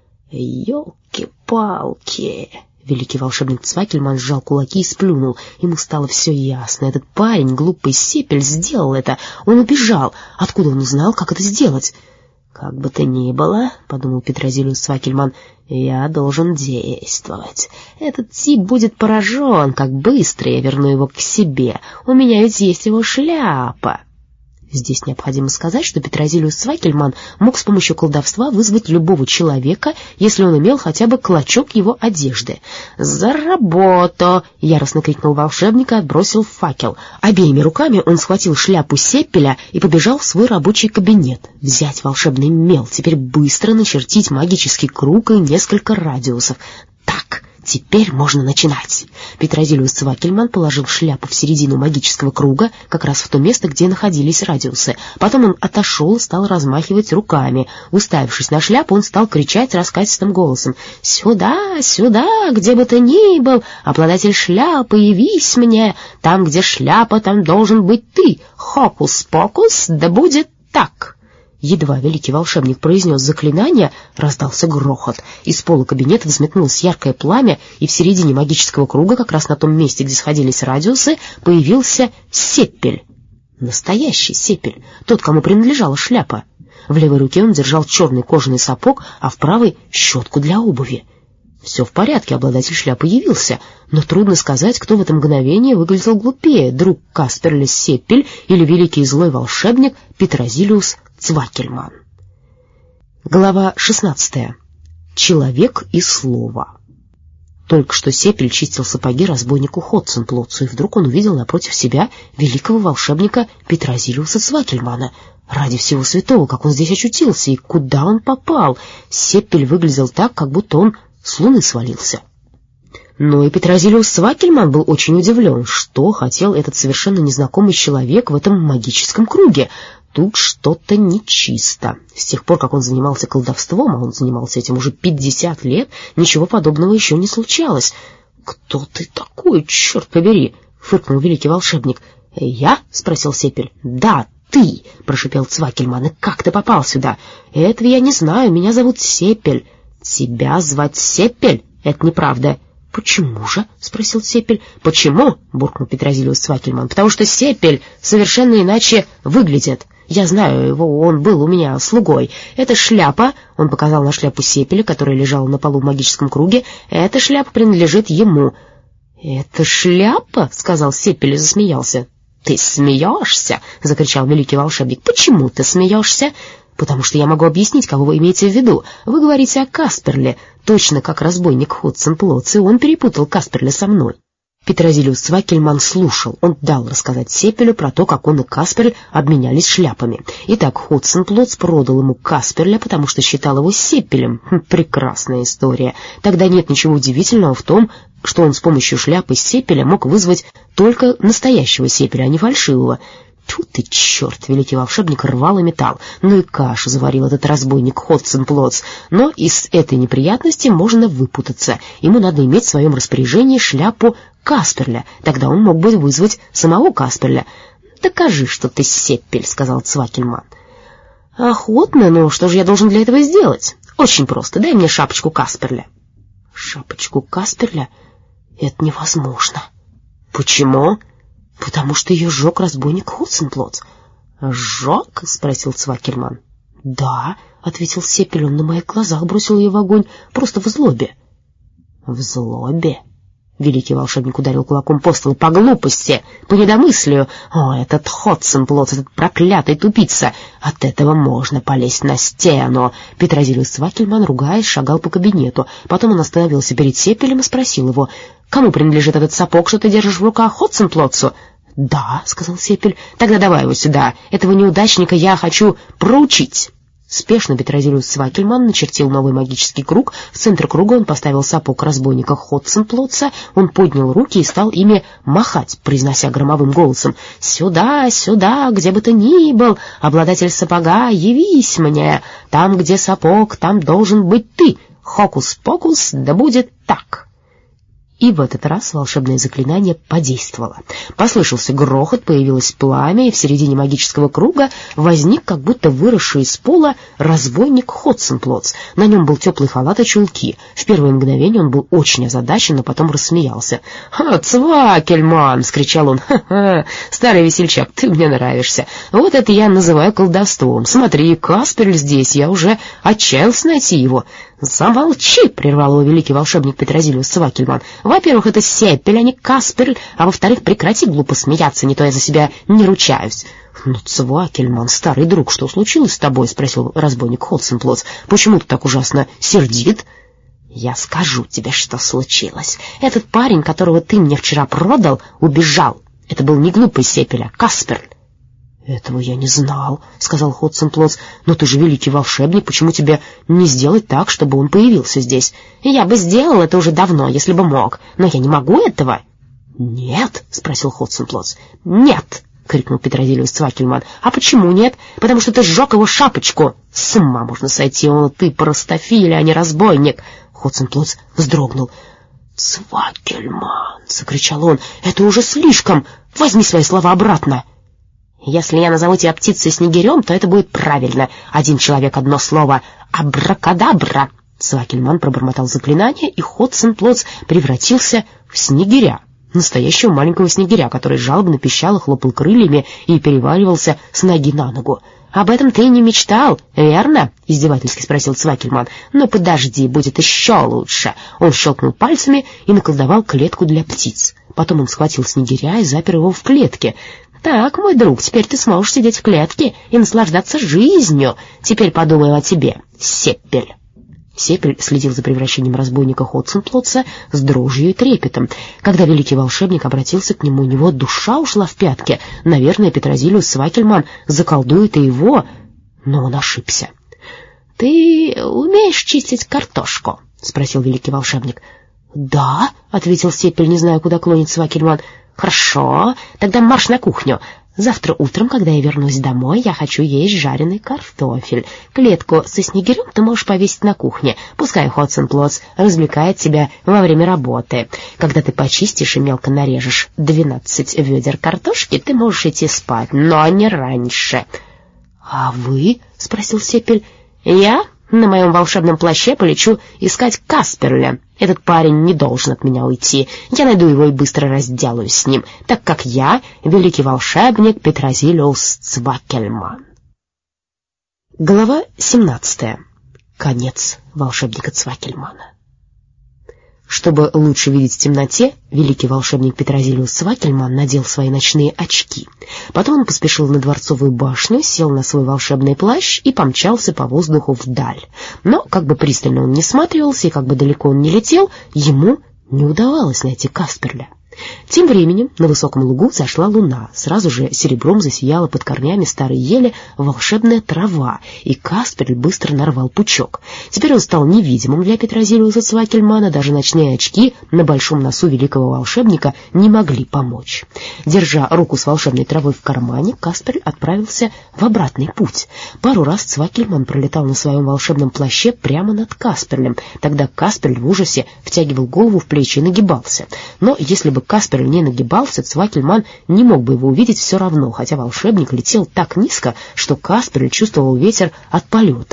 «Елки-палки!» Великий волшебник Цвакельман сжал кулаки и сплюнул. Ему стало все ясно. Этот парень, глупый Сепель, сделал это. Он убежал. Откуда он узнал, как это сделать? «Как бы то ни было, — подумал Петрозилиус Цвакельман, — я должен действовать. Этот тип будет поражен, как быстро я верну его к себе. У меня ведь есть его шляпа». Здесь необходимо сказать, что Петрозилиус Цвакельман мог с помощью колдовства вызвать любого человека, если он имел хотя бы клочок его одежды. «За работу!» — яростно крикнул волшебник и отбросил факел. Обеими руками он схватил шляпу Сепеля и побежал в свой рабочий кабинет. Взять волшебный мел, теперь быстро начертить магический круг и несколько радиусов. Так... Теперь можно начинать. Петрозилиус Цвакельман положил шляпу в середину магического круга, как раз в то место, где находились радиусы. Потом он отошел и стал размахивать руками. Уставившись на шляпу, он стал кричать раскатистым голосом: «Сюда, сюда, где бы ты ни был, обладатель шляпы, явись мне! Там, где шляпа, там должен быть ты! Хокус-покус, да будет так!» Едва великий волшебник произнес заклинание, раздался грохот. Из пола кабинета взметнулось яркое пламя, и в середине магического круга, как раз на том месте, где сходились радиусы, появился Сепель. Настоящий Сепель, тот, кому принадлежала шляпа. В левой руке он держал черный кожаный сапог, а в правой — щетку для обуви. Все в порядке, обладатель шляпы явился, но трудно сказать, кто в это мгновение выглядел глупее — друг Касперля Сепель или великий злой волшебник Петрозилиус Цвакельман. Глава шестнадцатая. Человек и слово. Только что Сеппель чистил сапоги разбойнику Хотценплотцу, и вдруг он увидел напротив себя великого волшебника Петрозилиуса Цвакельмана. Ради всего святого, как он здесь очутился и куда он попал! Сеппель выглядел так, как будто он с луны свалился. Но и Петрозилиус Цвакельман был очень удивлен, что хотел этот совершенно незнакомый человек в этом магическом круге. Тут что-то нечисто. С тех пор, как он занимался колдовством, а он занимался этим уже пятьдесят лет, ничего подобного еще не случалось. — Кто ты такой, черт побери? — фыркнул великий волшебник. — Я? — спросил Сеппель. — Да, ты, — прошипел Цвакельман. — И как ты попал сюда? — Этого я не знаю, меня зовут Сеппель. — Тебя звать Сеппель? Это неправда. — Почему же? — спросил Сеппель. — Почему? — буркнул Петрозилиус Цвакельман. — Потому что Сеппель совершенно иначе выглядит. Я знаю его, он был у меня слугой. Эта шляпа, — он показал на шляпу Сеппеля, которая лежала на полу в магическом круге, — эта шляпа принадлежит ему. — Это шляпа? — сказал Сеппель и засмеялся. — Ты смеешься? — закричал великий волшебник. — Почему ты смеешься? — Потому что я могу объяснить, кого вы имеете в виду. Вы говорите о Касперле, точно как разбойник Хотценплотц, и он перепутал Касперля со мной. Петрозилиус Цвакельман слушал. Он дал рассказать Сеппелю про то, как он и Касперль обменялись шляпами. Итак, Хотценплотц продал ему Касперля, потому что считал его Сеппелем. Хм, прекрасная история. Тогда нет ничего удивительного в том, что он с помощью шляпы Сеппеля мог вызвать только настоящего Сеппеля, а не фальшивого. Тьфу ты, черт! Великий волшебник рвал и металл. Ну и кашу заварил этот разбойник Хотценплотц. Но из этой неприятности можно выпутаться. Ему надо иметь в своем распоряжении шляпу Касперля. Тогда он мог бы вызвать самого Касперля. — Докажи, что ты Сеппель, — сказал Цвакельман. — Охотно, но что же я должен для этого сделать? — Очень просто. Дай мне шапочку Касперля. — Шапочку Касперля? Это невозможно. — Почему? — Потому что ее сжег разбойник Хотценплотц. — Сжег? — спросил Цвакельман. — Да, — ответил Сеппель, — он на моих глазах бросил ее в огонь, просто в злобе. — В злобе? Великий волшебник ударил кулаком по столу. — По глупости, по недомыслию. О, этот Хотценплотц, этот проклятый тупица. От этого можно полезть на стену. Петрозилиус Цвакельман, ругаясь, шагал по кабинету. Потом он остановился перед Сеппелем и спросил его: — Кому принадлежит этот сапог, что ты держишь в руках, Хотценплотцу? — Да, — сказал Сеппель. — Тогда давай его сюда. Этого неудачника я хочу проучить. Спешно Петрозилиус Цвакельман начертил новый магический круг. В центр круга он поставил сапог разбойника Хотценплотца. Он поднял руки и стал ими махать, произнося громовым голосом: — Сюда, сюда, где бы ты ни был, обладатель сапога, явись мне. Там, где сапог, там должен быть ты. Хокус-покус, да будет так. И в этот раз волшебное заклинание подействовало. Послышался грохот, появилось пламя, и в середине магического круга возник, как будто выросший из пола, разбойник Хотценплотц. На нем был теплый халат и чулки. В первое мгновение он был очень озадачен, но потом рассмеялся. — «Ха, Цвакельман! — скричал он. — Ха-ха! Старый весельчак, ты мне нравишься. Вот это я называю колдовством. Смотри, Касперль здесь, я уже отчаялся найти его. — Замолчи! — прервал его великий волшебник Петрозилиус Цвакельман. — Во-первых, это Сеппель, а не Касперль, а во-вторых, прекрати глупо смеяться, не то я за себя не ручаюсь. — Ну, Цвакельман, старый друг, что случилось с тобой? — спросил разбойник Хотценплотц. — Почему ты так ужасно сердит? — Я скажу тебе, что случилось. Этот парень, которого ты мне вчера продал, убежал. Это был не глупый Сеппель, а Касперль. — Этого я не знал, — сказал Хотценплотц. — Но ты же великий волшебник, почему тебе не сделать так, чтобы он появился здесь? — Я бы сделал это уже давно, если бы мог, но я не могу этого. — Нет? — спросил Хотценплотц. — Нет! — крикнул Петрозилиус Цвакельман. — А почему нет? Потому что ты сжег его шапочку. С ума можно сойти, он ты простофиля, а не разбойник. Хотценплотц вздрогнул. — Цвакельман! — закричал он. — Это уже слишком! Возьми свои слова обратно! — Если я назову тебя птицей-снегирем, то это будет правильно. Один человек, одно слово. Абракадабра. Цвакельман пробормотал заклинание, и Хотценплотц превратился в снегиря. Настоящего маленького снегиря, который жалобно пищал и хлопал крыльями и переваливался с ноги на ногу. — Об этом ты не мечтал, верно? — издевательски спросил Цвакельман. — Ну подожди, будет еще лучше. Он щелкнул пальцами и наколдовал клетку для птиц. Потом он схватил снегиря и запер его в клетке.
Так, мой друг, теперь ты сможешь сидеть в клетке и наслаждаться жизнью. Теперь подумай о тебе, Сеппель. Сеппель следил за превращением разбойника Хотценплотца с дрожью и трепетом. Когда великий волшебник обратился к нему, у него душа ушла в пятки. Наверное, Петрозилиус Свакельман заколдует и его, но он ошибся. — Ты умеешь чистить картошку? — спросил великий волшебник. — Да, — ответил Сеппель, не зная, куда клонит Свакельман. — Хорошо, тогда марш на кухню. Завтра утром, когда я вернусь домой, я хочу есть жареный картофель. Клетку со снегирем ты можешь повесить на кухне. Пускай Хотценплотц развлекает тебя во время работы. Когда ты почистишь и мелко нарежешь двенадцать ведер картошки, ты можешь идти спать, но не раньше. — А вы? — спросил Сеппель. — Я на моем волшебном плаще полечу искать Касперля. Этот парень не должен от меня уйти. Я найду его и быстро разделаюсь с ним, так как я великий волшебник Петрозилиус Свакельман.
Глава семнадцатая. Конец волшебника Цвакельмана. Чтобы лучше видеть в темноте, великий волшебник Петрозилиус Свакельман надел свои ночные очки. Потом он поспешил на Дворцовую башню, сел на свой волшебный плащ и помчался по воздуху вдаль. Но, как бы пристально он ни всматривался и как бы далеко он ни летел, ему не удавалось найти Касперля. Тем временем на высоком лугу зашла луна, сразу же серебром засияла под корнями старой ели волшебная трава, и Касперль быстро нарвал пучок. Теперь он стал невидимым для Петрозилиуса Свакельмана, даже ночные очки на большом носу великого волшебника не могли помочь. Держа руку с волшебной травой в кармане, Касперль отправился в обратный путь. Пару раз Цвакельман пролетал на своем волшебном плаще прямо над Касперлем. Тогда Касперль в ужасе втягивал голову в плечи и нагибался. Но если бы Касперль не нагибался, Цвакельман не мог бы его увидеть все равно, хотя волшебник летел так низко, что Касперль чувствовал ветер от полета.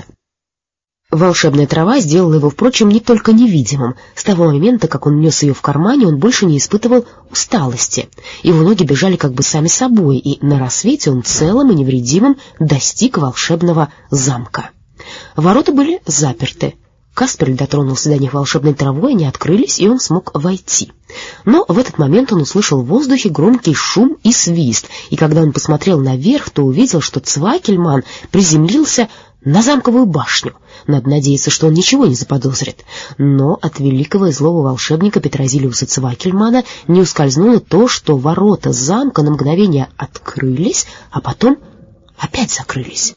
Волшебная трава сделала его, впрочем, не только невидимым. С того момента, как он нес ее в кармане, он больше не испытывал усталости. Его ноги бежали как бы сами собой, и на рассвете он целым и невредимым достиг волшебного замка. Ворота были заперты. Касперль дотронулся до них волшебной травой, они открылись, и он смог войти. Но в этот момент он услышал в воздухе громкий шум и свист, и когда он посмотрел наверх, то увидел, что Цвакельман приземлился на замковую башню. Надо надеяться, что он ничего не заподозрит. Но от великого и злого волшебника Петрозилиуса Цвакельмана не ускользнуло то, что ворота замка на мгновение открылись, а потом опять закрылись.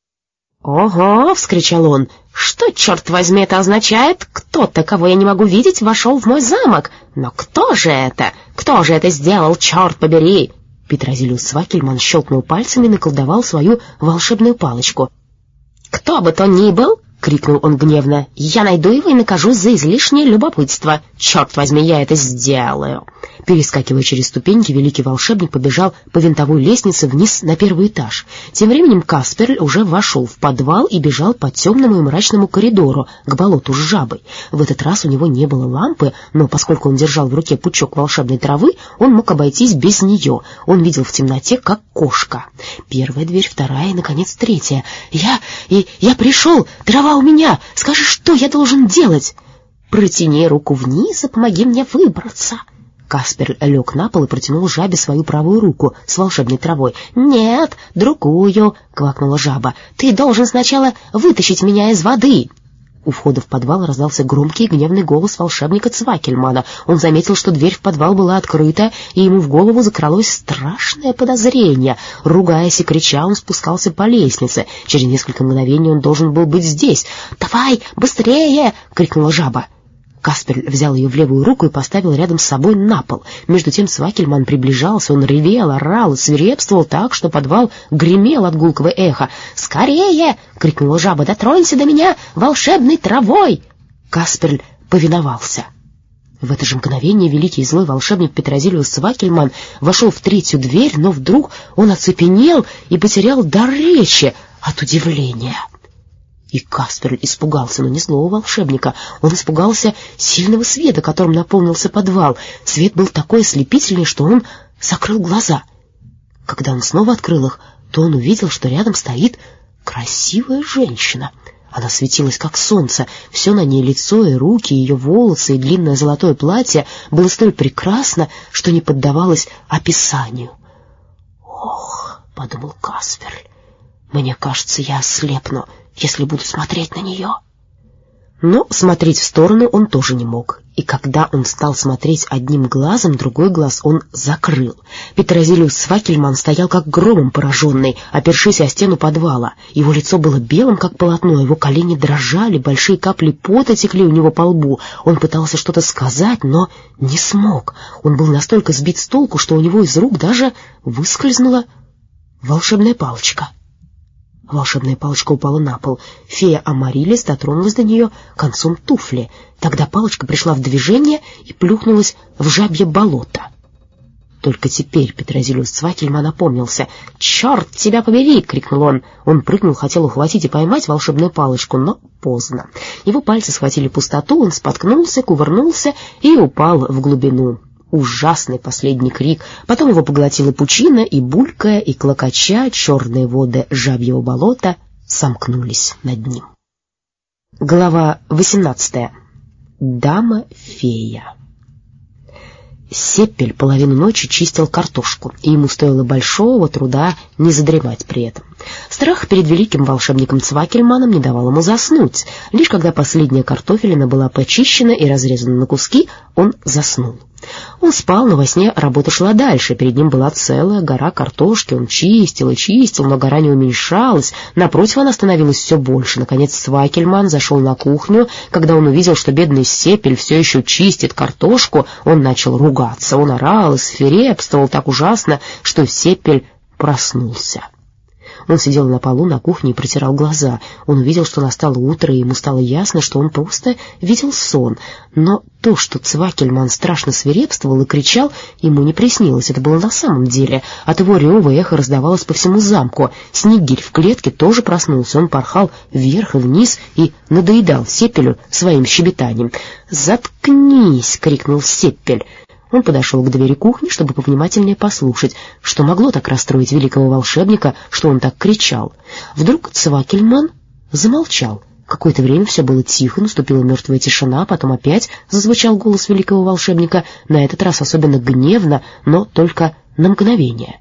«Ого!» — вскричал он. «Что, черт возьми, это означает? Кто-то, кого я не могу видеть, вошел в мой замок. Но кто же это? Кто же это сделал, черт побери?» Петрозилиус Свакельман щелкнул пальцами и наколдовал свою волшебную палочку. «Кто бы то ни был!» — крикнул он гневно. «Я найду его и накажу за излишнее любопытство. Черт возьми, я это сделаю!» Перескакивая через ступеньки, великий волшебник побежал по винтовой лестнице вниз на первый этаж. Тем временем Касперль уже вошел в подвал и бежал по темному и мрачному коридору к болоту с жабой. В этот раз у него не было лампы, но поскольку он держал в руке пучок волшебной травы, он мог обойтись без нее. Он видел в темноте, как кошка. Первая дверь, вторая и, наконец, третья. «Я... и я пришел! Трава у меня! Скажи, что я должен делать?» «Протяни руку вниз и помоги мне выбраться». Касперль лег на пол и протянул жабе свою правую руку с волшебной травой. «Нет, другую!» — квакнула жаба. «Ты должен сначала вытащить меня из воды!» У входа в подвал раздался громкий и гневный голос волшебника Цвакельмана. Он заметил, что дверь в подвал была открыта, и ему в голову закралось страшное подозрение. Ругаясь и крича, он спускался по лестнице. Через несколько мгновений он должен был быть здесь. «Давай, быстрее!» — крикнула жаба. Касперль взял ее в левую руку и поставил рядом с собой на пол. Между тем Цвакельман приближался, он ревел, орал и свирепствовал так, что подвал гремел от гулкого эха. «Скорее!» — крикнула жаба. «Дотронься до меня волшебной травой!» Касперль повиновался. В это же мгновение великий и злой волшебник Петрозилиус Свакельман вошел в третью дверь, но вдруг он оцепенел и потерял дар речи от удивления. И Касперль испугался, но не злого волшебника. Он испугался сильного света, которым наполнился подвал. Свет был такой ослепительный, что он закрыл глаза. Когда он снова открыл их, то он увидел, что рядом стоит красивая женщина. Она светилась, как солнце. Все на ней, лицо и руки, ее волосы и длинное золотое платье, было столь прекрасно, что не поддавалось описанию. —
— подумал Касперль. «Мне кажется, я ослепну, если буду смотреть на нее». Но смотреть в сторону он тоже не мог, и когда он стал смотреть одним глазом, другой глаз он закрыл. Петрозилиус Цвакельман стоял как громом пораженный, опершись о стену подвала. Его лицо было белым, как полотно, его колени дрожали, большие капли пота текли у него по лбу. Он пытался что-то сказать, но не смог. Он был настолько сбит с толку, что у него из рук даже выскользнула волшебная палочка. Волшебная палочка упала на пол. Фея Амарилис дотронулась до нее концом туфли. Тогда палочка пришла в движение и плюхнулась в жабье болото. Только теперь Петрозилиус Цвакельман опомнился. «Черт тебя побери!» — крикнул он. Он прыгнул, хотел ухватить и поймать волшебную палочку, но поздно. Его пальцы схватили пустоту, он споткнулся, кувырнулся и упал в глубину. Ужасный последний крик. Потом его поглотила пучина, и, булькая и клокоча, черные воды жабьего болота сомкнулись над ним. Глава восемнадцатая. Дама-фея. Сеппель половину ночи чистил картошку, и ему стоило большого труда не задремать при этом. Страх перед великим волшебником Цвакельманом не давал ему заснуть. Лишь когда последняя картофелина была почищена и разрезана на куски, он заснул. Он спал, но во сне работа шла дальше. Перед ним была целая гора картошки. Он чистил и чистил, но гора не уменьшалась. Напротив, она становилась все больше. Наконец Цвакельман зашел на кухню. Когда он увидел, что бедный Сеппель все еще чистит картошку, он начал ругаться. Он орал и свирепствовал так ужасно, что Сеппель проснулся. Он сидел на полу на кухне и протирал глаза. Он увидел, что настало утро, и ему стало ясно, что он просто видел сон. Но то, что Цвакельман страшно свирепствовал и кричал, ему не приснилось. Это было на самом деле. От его рева эхо раздавалось по всему замку. Снегирь в клетке тоже проснулся. Он порхал вверх и вниз и надоедал Сеппелю своим щебетанием. «Заткнись!» — крикнул Сеппель. Он подошел к двери кухни, чтобы повнимательнее послушать, что могло так расстроить великого волшебника, что он так кричал. Вдруг Цвакельман замолчал. Какое-то время все было тихо, наступила мертвая тишина, потом опять зазвучал голос великого волшебника, на этот раз особенно гневно, но только на мгновение.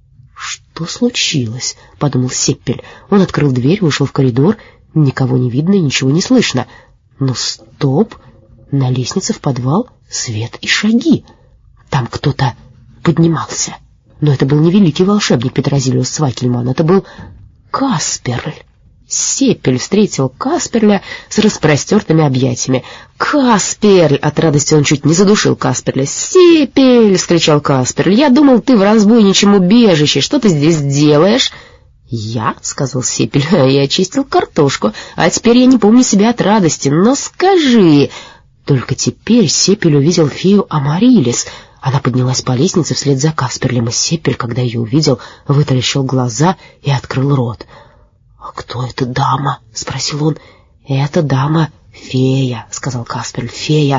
«Что случилось?» — подумал Сеппель. Он открыл дверь, вышел в коридор. Никого не видно и ничего не слышно. Но стоп! На лестнице в подвал свет и шаги. Там кто-то поднимался. Но это был не великий волшебник Петрозилиус Цвакельман, это был Касперль. Сеппель встретил Касперля с распростертыми объятиями. «Касперль!» — от радости он чуть не задушил Касперля. «Сеппель!» — вскричал Касперль. «Я думал, ты в разбойничьем убежище. Что ты здесь делаешь?» «Я?» — сказал Сеппель. «Я чистил картошку, а теперь я не помню себя от радости. Но скажи...» Только теперь Сеппель увидел фею Амарилис. Она поднялась по лестнице вслед за Касперлем, и Сеппель, когда ее увидел, вытаращил глаза и открыл рот. — А кто эта дама? — спросил он. — Это дама фея, — сказал Касперль, — фея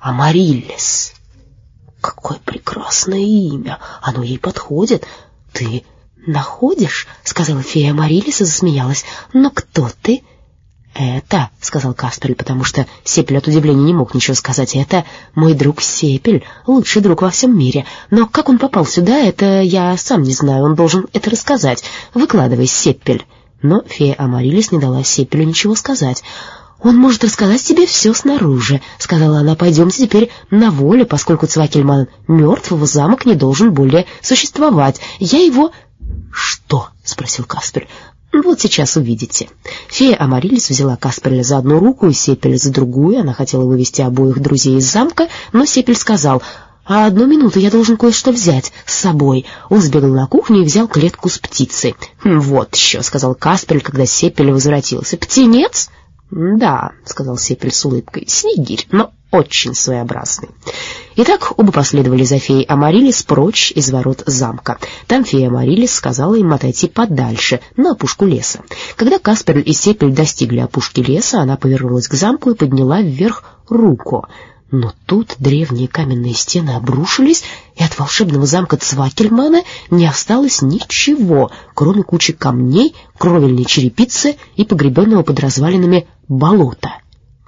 Амарилис. — Какое прекрасное имя! Оно ей подходит. — Ты находишь? — сказала фея Амарилис и засмеялась. — Но кто ты? — «Это», — сказал Касперль, потому что Сеппель от удивления не мог ничего сказать, — «это мой друг Сеппель, лучший друг во всем мире. Но как он попал сюда, это я сам не знаю, он должен это рассказать. Выкладывай, Сеппель». Но фея Амарилис не дала Сеппелю ничего сказать. «Он может рассказать тебе все снаружи», — сказала она. «Пойдемте теперь на волю, поскольку Цвакельман мертв, его замок не должен более существовать. Я его...» «Что?» — спросил Касперль. «Вот сейчас увидите». Фея Амарилис взяла Касперля за одну руку и Сеппеля за другую. Она хотела вывести обоих друзей из замка, но Сеппель сказал: «А одну минуту, я должен кое-что взять с собой». Он сбегал на кухню и взял клетку с птицей. «Вот еще», — сказал Касперль, когда Сеппель возвратился. «Птенец?» «Да», — сказал Сеппель с улыбкой, — «снегирь, но очень своеобразный». Итак, оба последовали за феей Амарилис прочь из ворот замка. Там фея Амарилис сказала им отойти подальше, на опушку леса. Когда Касперль и Сеппель достигли опушки леса, она повернулась к замку и подняла вверх руку. Но тут древние каменные стены обрушились, и от волшебного замка Цвакельмана не осталось ничего, кроме кучи камней, кровельной черепицы и погребенного под развалинами болота.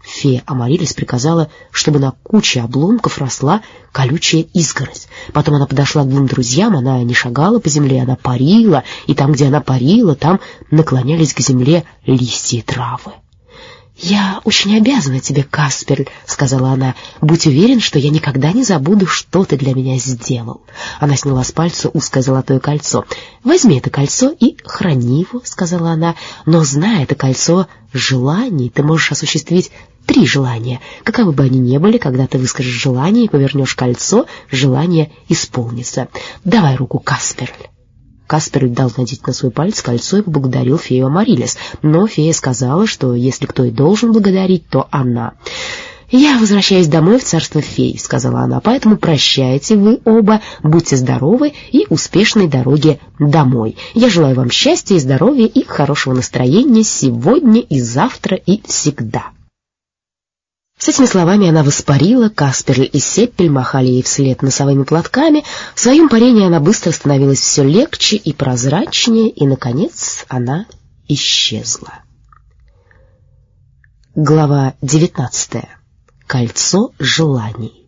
Фея Амарилис приказала, чтобы на куче обломков росла колючая изгородь. Потом она подошла к двум друзьям, она не шагала по земле, она парила, и там, где она парила, там наклонялись к земле листья и травы. «Я очень обязана тебе, Касперль», — сказала она. «Будь уверен, что я никогда не забуду, что ты для меня сделал». Она сняла с пальца узкое золотое кольцо. «Возьми это кольцо и храни его», — сказала она. «Но, зная это кольцо желаний, ты можешь осуществить три желания. Каковы бы они ни были, когда ты выскажешь желание и повернешь кольцо, желание исполнится. Давай руку, Касперль». Касперль дал надеть на свой палец кольцо и поблагодарил фею Амарилис, но фея сказала, что если кто и должен благодарить, то она. «Я возвращаюсь домой в царство фей», — сказала она, — «поэтому прощайте вы оба, будьте здоровы и успешной дороги домой. Я желаю вам счастья и здоровья и хорошего настроения сегодня и завтра и всегда». С этими словами она воспарила, Касперль и Сеппель махали ей вслед носовыми платками. В своем парении она быстро становилась все легче и прозрачнее, и, наконец, она исчезла. Глава девятнадцатая. Кольцо желаний.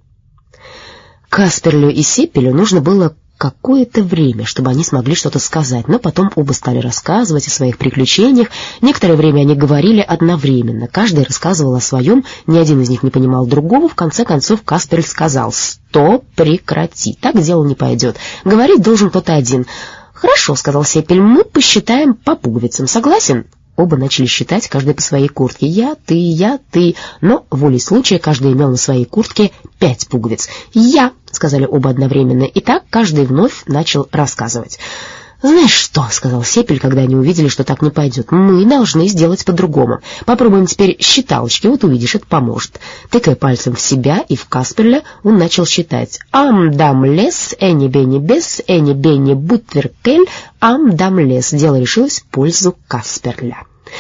Касперлю и Сеппелю нужно было какое-то время, чтобы они смогли что-то сказать, но потом оба стали рассказывать о своих приключениях. Некоторое время они говорили одновременно, каждый рассказывал о своем, ни один из них не понимал другого. В конце концов Касперль сказал: «Стоп, прекрати, так дело не пойдет, говорить должен кто-то один». «Хорошо», — сказал Сеппель, — «мы посчитаем по пуговицам, согласен?» Оба начали считать, каждый по своей куртке. «Я, ты, я, ты». Но волей случая каждый имел на своей куртке пять пуговиц. «Я», — сказали оба одновременно, и так каждый вновь начал рассказывать. «Знаешь что», — сказал Сеппель, когда они увидели, что так не пойдет, — «мы должны сделать по-другому. Попробуем теперь считалочки, вот увидишь, это поможет». Тыкая пальцем в себя и в Касперля, он начал считать. «Ам дам лес, эни бени бес, эни бени бутверкель, ам дам лес». Дело решилось в пользу Касперля.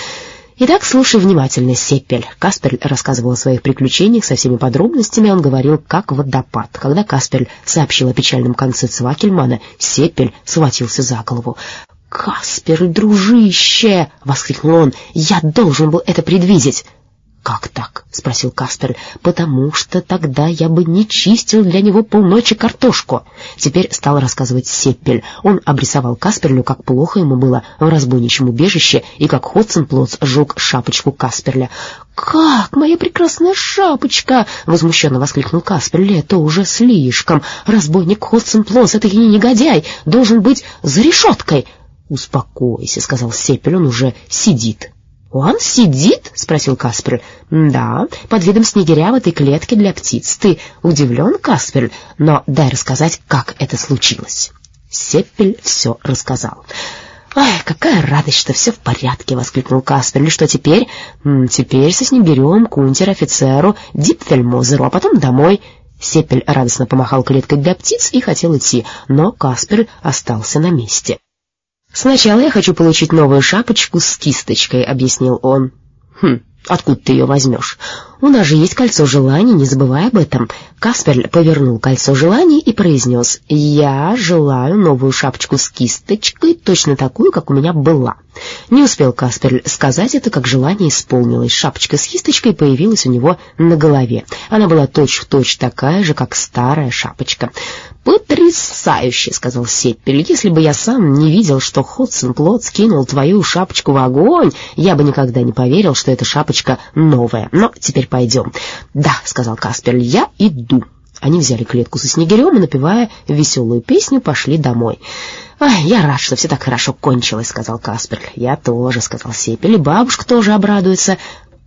«Итак, слушай внимательно, Сеппель». Касперль рассказывал о своих приключениях со всеми подробностями, он говорил как водопад. Когда Касперль сообщил о печальном конце Цвакельмана, Сеппель схватился за голову. «Касперль, дружище!» — воскликнул он. «Я должен был это предвидеть». «Как так?» — спросил Касперль. «Потому что тогда я бы не чистил для него полночи картошку». Теперь стал рассказывать Сеппель. Он обрисовал Касперлю, как плохо ему было в разбойничьем убежище, и как Хотценплотц сжег шапочку Касперля. «Как, моя прекрасная шапочка!» — возмущенно воскликнул Касперль. «Это уже слишком. Разбойник Хотценплотц, это не негодяй, должен быть за решеткой». «Успокойся», — сказал Сеппель, — «он уже сидит». «Он сидит?» — спросил Касперль. «Да, под видом снегиря в этой клетке для птиц. Ты удивлен, Касперль? Но дай рассказать, как это случилось». Сеппель все рассказал. «Ай, какая радость, что все в порядке!» — воскликнул Касперль. «Что теперь?» «Теперь со снегирем к унтер-офицеру Дипфельмозеру, а потом домой». Сеппель радостно помахал клеткой для птиц и хотел идти, но Касперль остался на месте. «Сначала я хочу получить новую шапочку с кисточкой», — объяснил он. «Хм, откуда ты ее возьмешь? У нас же есть кольцо желаний, не забывай об этом». Касперль повернул кольцо желаний и произнес: «Я желаю новую шапочку с кисточкой, точно такую, как у меня была». Не успел Касперль сказать это, как желание исполнилось. Шапочка с кисточкой появилась у него на голове. Она была точь-в-точь такая же, как старая шапочка. «Потрясающе!» — сказал Сеппель. «Если бы я сам не видел, что Хотценплотц кинул твою шапочку в огонь, я бы никогда не поверил, что эта шапочка новая. Но теперь пойдем». «Да», — сказал Касперль, — «я иду». Они взяли клетку со снегирем и, напевая веселую песню, пошли домой. «Ай, я рад, что все так хорошо кончилось», — сказал Касперль. «Я тоже», — сказал Сеппель, — «и бабушка тоже обрадуется».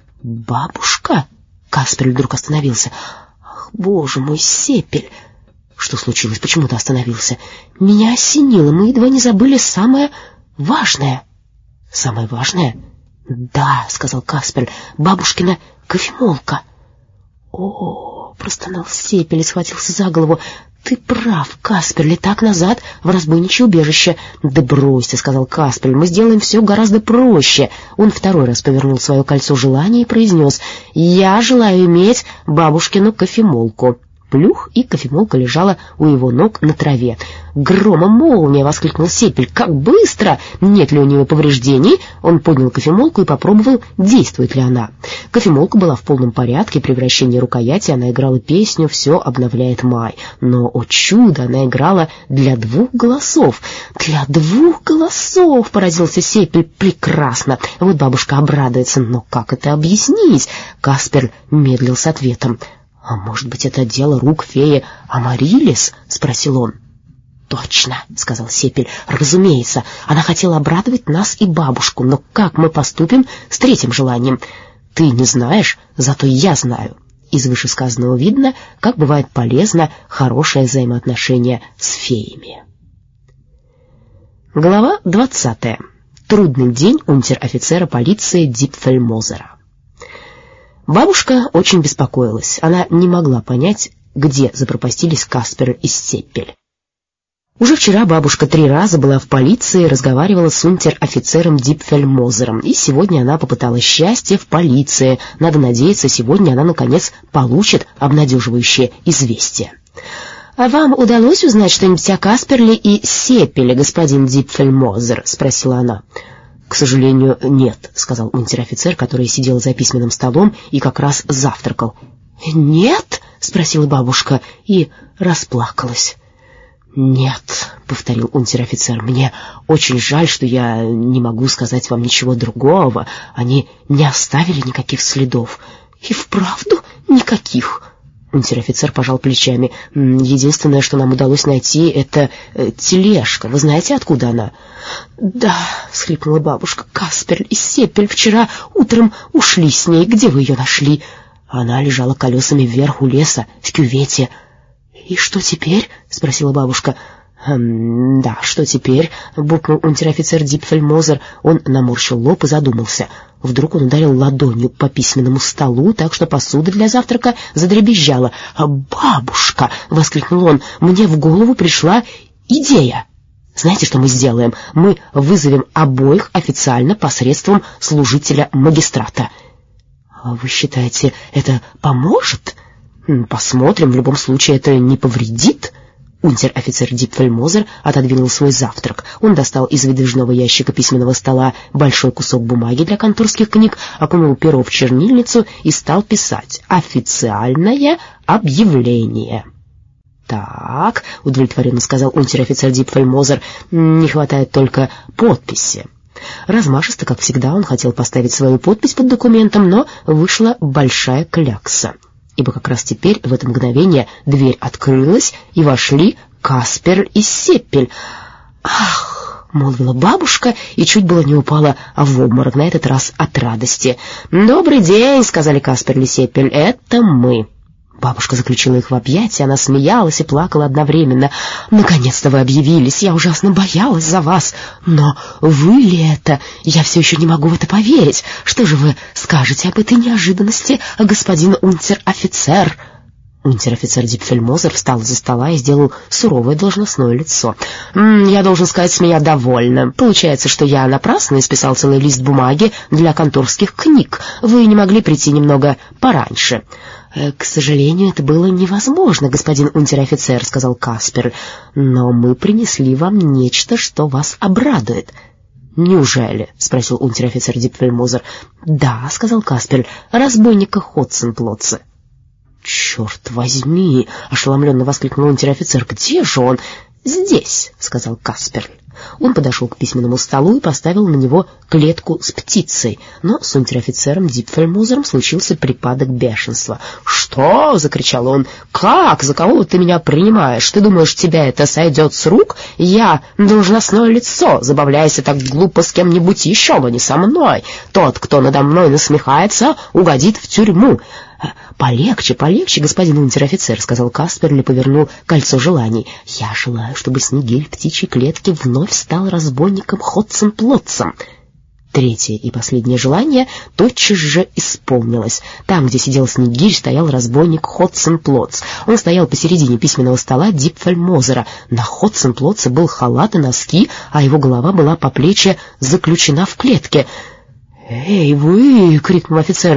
«Бабушка?» — Касперль вдруг остановился. «Ах, боже мой, Сеппель!» «Что случилось? Почему ты остановился?» «Меня осенило, мы едва не забыли самое важное». «Самое важное?» «Да», — сказал Касперль, — «бабушкина кофемолка». «О-о-о!» — простонал Сеппель и схватился за голову. «Ты прав, Касперль, так назад в разбойничье убежище». «Да брось ты», — сказал Касперль, — «мы сделаем все гораздо проще». Он второй раз повернул свое кольцо желания и произнес: «Я желаю иметь бабушкину кофемолку». Плюх, и кофемолка лежала у его ног на траве. «Громом молния!» — воскликнул Сеппель. «Как быстро! Нет ли у нее повреждений?» Он поднял кофемолку и попробовал, действует ли она. Кофемолка была в полном порядке, при вращении рукояти она играла песню «Все обновляет май». Но, о чудо, она играла для двух голосов. «Для двух голосов!» — поразился Сеппель. «Прекрасно! Вот бабушка обрадуется. Но как это объяснить?» Каспер медлил с ответом. «А может быть, это дело рук феи Амарилис?» — спросил он. «Точно», — сказал Сеппель. «Разумеется, она хотела обрадовать нас и бабушку, но как мы поступим с третьим желанием? Ты не знаешь, зато я знаю». Из вышесказанного видно, как бывает полезно хорошее взаимоотношение с феями. Глава двадцатая. Трудный день унтер-офицера полиции Дипфельмозера. Бабушка очень беспокоилась. Она не могла понять, где запропастились Каспер и Сеппель. Уже вчера бабушка три раза была в полиции, разговаривала с унтер-офицером Дипфельмозером, и сегодня она попыталась счастья в полиции. Надо надеяться, сегодня она, наконец, получит обнадеживающее известие. — А вам удалось узнать что-нибудь о Касперле и Сеппеле, господин Дипфельмозер? — спросила она. — К сожалению, нет, — сказал унтер-офицер, который сидел за письменным столом и как раз завтракал. — Нет? — спросила бабушка и расплакалась. — Нет, — повторил унтер-офицер, — мне очень жаль, что я не могу сказать вам ничего другого. Они не оставили никаких следов. — И вправду никаких? Унтер-офицер пожал плечами. — Единственное, что нам удалось найти, это э, тележка. Вы знаете, откуда она? — Да, — всхлипнула бабушка, — Каспер и Сеппель вчера утром ушли с ней. Где вы ее нашли? Она лежала колесами вверх у леса, в кювете. — И что теперь? — спросила бабушка. «Эм, — Да, что теперь? — буркнул унтер-офицер Дипфельмозер. Он наморщил лоб и задумался. Вдруг он ударил ладонью по письменному столу, так что посуда для завтрака задребезжала. «Бабушка!» — воскликнул он. «Мне в голову пришла идея. Знаете, что мы сделаем? Мы вызовем обоих официально посредством служителя магистрата». «Вы считаете, это поможет?» «Посмотрим, в любом случае это не повредит». Унтер-офицер Дипфельмозер отодвинул свой завтрак. Он достал из выдвижного ящика письменного стола большой кусок бумаги для конторских книг, окунул перо в чернильницу и стал писать «Официальное объявление». «Так», — удовлетворенно сказал унтер-офицер Дипфельмозер, — «не хватает только подписи». Размашисто, как всегда, он хотел поставить свою подпись под документом, но вышла большая клякса. Ибо как раз теперь, в это мгновение, дверь открылась, и вошли Каспер и Сеппель. «Ах!» — молвила бабушка, и чуть было не упала в обморок, на этот раз от радости. «Добрый день!» — сказали Каспер и Сеппель. «Это мы!» Бабушка заключила их в объятия, она смеялась и плакала одновременно. «Наконец-то вы объявились, я ужасно боялась за вас. Но вы ли это? Я все еще не могу в это поверить. Что же вы скажете об этой неожиданности, господин унтер-офицер?» Унтер-офицер Дипфельмозер встал из-за стола и сделал суровое должностное лицо. «М, «Я должен сказать, с меня довольно. Получается, что я напрасно исписал целый лист бумаги для конторских книг. Вы не могли прийти немного пораньше?» «К сожалению, это было невозможно, господин унтер-офицер», — сказал Каспер. «Но мы принесли вам нечто, что вас обрадует». «Неужели?» — спросил унтер-офицер Дипфельмозер. «Да», — сказал Каспер, — «разбойника Хотценплотца». «Черт возьми!» — ошеломленно воскликнул унтер-офицер. «Где же он?» «Здесь», — сказал Каспер. Он подошел к письменному столу и поставил на него клетку с птицей, но с унтер-офицером Дипфельмозером случился припадок бешенства. «Что?» — закричал он. «Как? За кого ты меня принимаешь? Ты думаешь, тебя это сойдет с рук? Я должностное лицо. Забавляйся так глупо с кем-нибудь еще, но не со мной. Тот, кто надо мной насмехается, угодит в тюрьму». «Полегче, полегче, господин унтер-офицер», — сказал Каспер и повернул кольцо желаний. «Я желаю, чтобы Снегирь в птичьей клетке вновь стал разбойником Хотценплотцем». Третье и последнее желание тотчас же исполнилось. Там, где сидел Снегирь, стоял разбойник Хотценплотц. Он стоял посередине письменного стола Дипфельмозера. На Хотценплотце был халат и носки, а его голова была по плечи заключена в клетке. «Эй, вы!» — крикнул офицер.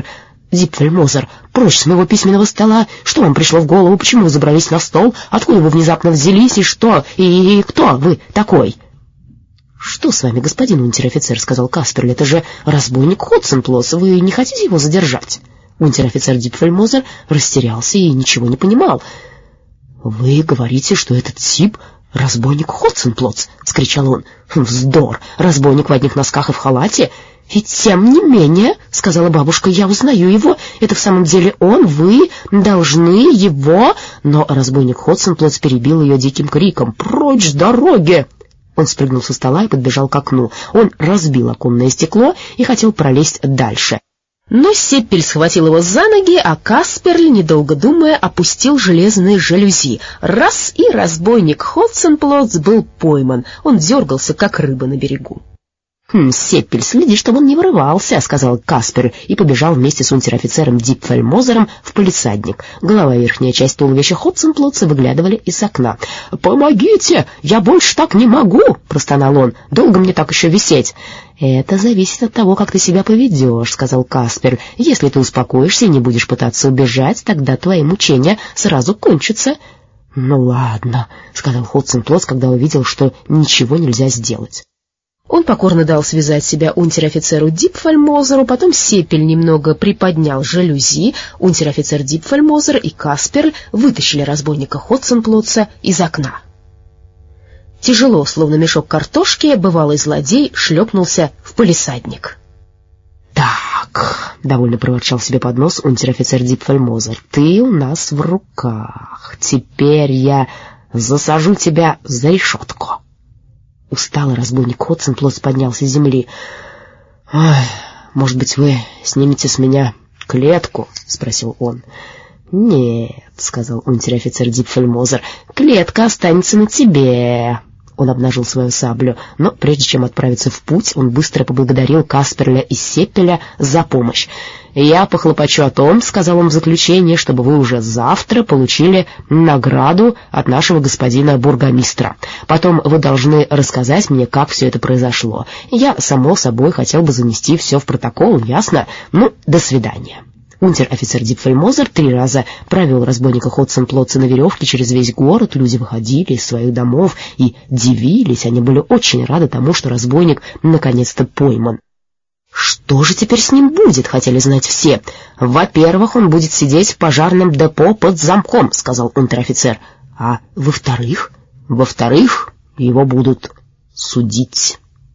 Дипфельмозер, прочь с моего письменного стола! Что вам пришло в голову? Почему вы забрались на стол? Откуда вы внезапно взялись? И что? И, и кто вы такой?» «Что с вами, господин унтер-офицер?» — сказал Касперль. «Это же разбойник Хотценплотц. Вы не хотите его задержать?» Унтер-офицер Дипфельмозер растерялся и ничего не понимал. «Вы говорите, что этот тип — разбойник Хотценплотц?» — вскричал он. «Вздор! Разбойник в одних носках и в халате!» «И тем не менее, — сказала бабушка, — я узнаю его. Это в самом деле он, вы должны его...» Но разбойник Хотценплотц перебил ее диким криком: «Прочь с дороги!» Он спрыгнул со стола и подбежал к окну. Он разбил оконное стекло и хотел пролезть дальше.
Но Сеппель схватил его за ноги, а Касперль, недолго думая, опустил железные жалюзи. Раз, и разбойник Хотценплотц был пойман. Он дергался, как рыба на берегу.
«Хм, Сеппель, следи, чтобы он не вырывался», — сказал Каспер и побежал вместе с унтер-офицером Дипфельмозером в палисадник. Голова и верхняя часть туловища Хотценплотца выглядывали из окна. «Помогите! Я больше так не могу!» — простонал он. «Долго мне так еще висеть?» «Это зависит от того, как ты себя поведешь», — сказал Каспер. «Если ты успокоишься и не будешь пытаться убежать, тогда твои мучения сразу кончатся». «Ну ладно», — сказал Хотценплотц, когда увидел, что ничего нельзя сделать.
Он покорно дал связать себя унтер-офицеру Дипфельмозеру, потом Сеппель немного приподнял жалюзи, унтер-офицер Дипфельмозер и Касперль вытащили разбойника Хотценплотца из окна. Тяжело, словно мешок картошки, бывалый злодей шлепнулся в палисадник.
«Так», — довольно проворчал себе под нос унтер-офицер Дипфельмозер, — «ты у нас в руках. Теперь я засажу тебя за решетку». Усталый разбойник Хотценплотц поднялся с земли. «Ой, может быть, вы снимете с меня клетку?» — спросил он. «Нет», — сказал унтер-офицер Дипфельмозер, — «клетка останется на тебе». Он обнажил свою саблю, но прежде чем отправиться в путь, он быстро поблагодарил Касперля и Сеппеля за помощь. «Я похлопочу о том, — сказал он в заключение, — чтобы вы уже завтра получили награду от нашего господина бургомистра. Потом вы должны рассказать мне, как все это произошло. Я, само собой, хотел бы занести все в протокол, ясно? Ну, до свидания». Унтер-офицер Дипфельмозер три раза провел разбойника Хотценплотца на веревке через весь город. Люди выходили из своих домов и дивились. Они были очень рады тому, что разбойник наконец-то пойман. «Что же теперь с ним будет?» — хотели знать все. «Во-первых, он будет сидеть в пожарном депо под замком», — сказал унтер-офицер. «А во-вторых?» «Во-вторых, его будут судить».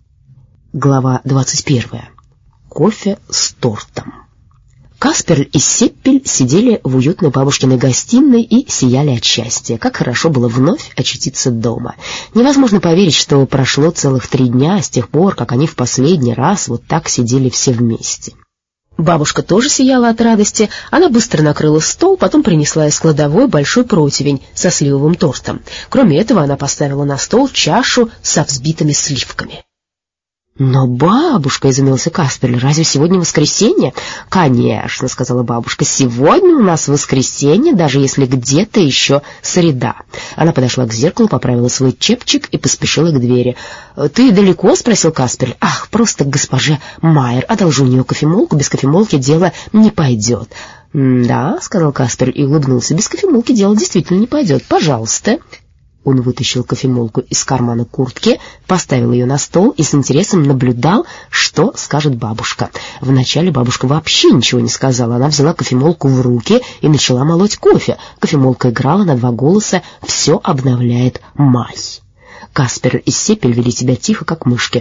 Глава двадцать первая. Кофе с тортом. Касперль и Сеппель сидели в уютной бабушкиной гостиной и сияли от счастья. Как хорошо было вновь очутиться дома. Невозможно поверить, что прошло целых три дня с тех пор, как они в последний раз вот так сидели все вместе.
Бабушка тоже сияла от радости. Она быстро накрыла стол, потом принесла из кладовой большой противень со сливовым тортом. Кроме этого, она поставила на стол чашу со взбитыми сливками.
«Но, бабушка, — изумился Касперль, — разве сегодня воскресенье?» «Конечно, — сказала бабушка, — сегодня у нас воскресенье, даже если где-то еще среда». Она подошла к зеркалу, поправила свой чепчик и поспешила к двери. «Ты далеко?» — спросил Касперль. «Ах, просто к госпоже Майер. Одолжу у нее кофемолку, без кофемолки дело не пойдет». «Да, — сказал Касперль и улыбнулся, — без кофемолки дело действительно не пойдет. Пожалуйста». Он вытащил кофемолку из кармана куртки, поставил ее на стол и с интересом наблюдал, что скажет бабушка. Вначале бабушка вообще ничего не сказала. Она взяла кофемолку в руки и начала молоть кофе. Кофемолка играла на два голоса «Все обновляет май». Каспер и Сеппель вели себя тихо, как мышки.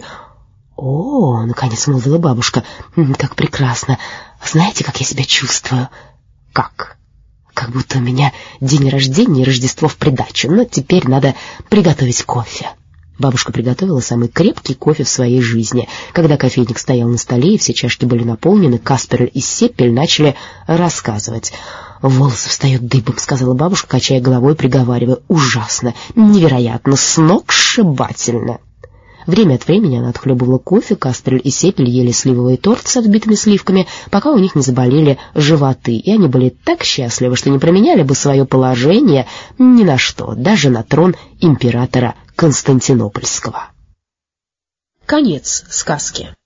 «О, — наконец молвила бабушка, — как прекрасно! Знаете, как я себя чувствую?» «Как?» «Как будто у меня день рождения и Рождество в придачу, но теперь надо приготовить кофе». Бабушка приготовила самый крепкий кофе в своей жизни. Когда кофейник стоял на столе и все чашки были наполнены, Каспер и Сеппель начали рассказывать. «Волосы встают дыбом», — сказала бабушка, качая головой и приговаривая. «Ужасно, невероятно, сногсшибательно». Время от времени она отхлебывала кофе, Касперль и Сеппель ели сливовый торт со взбитыми сливками, пока у них не заболели животы, и они были так счастливы, что не променяли бы свое положение ни на что, даже на трон императора Константинопольского.
Конец сказки.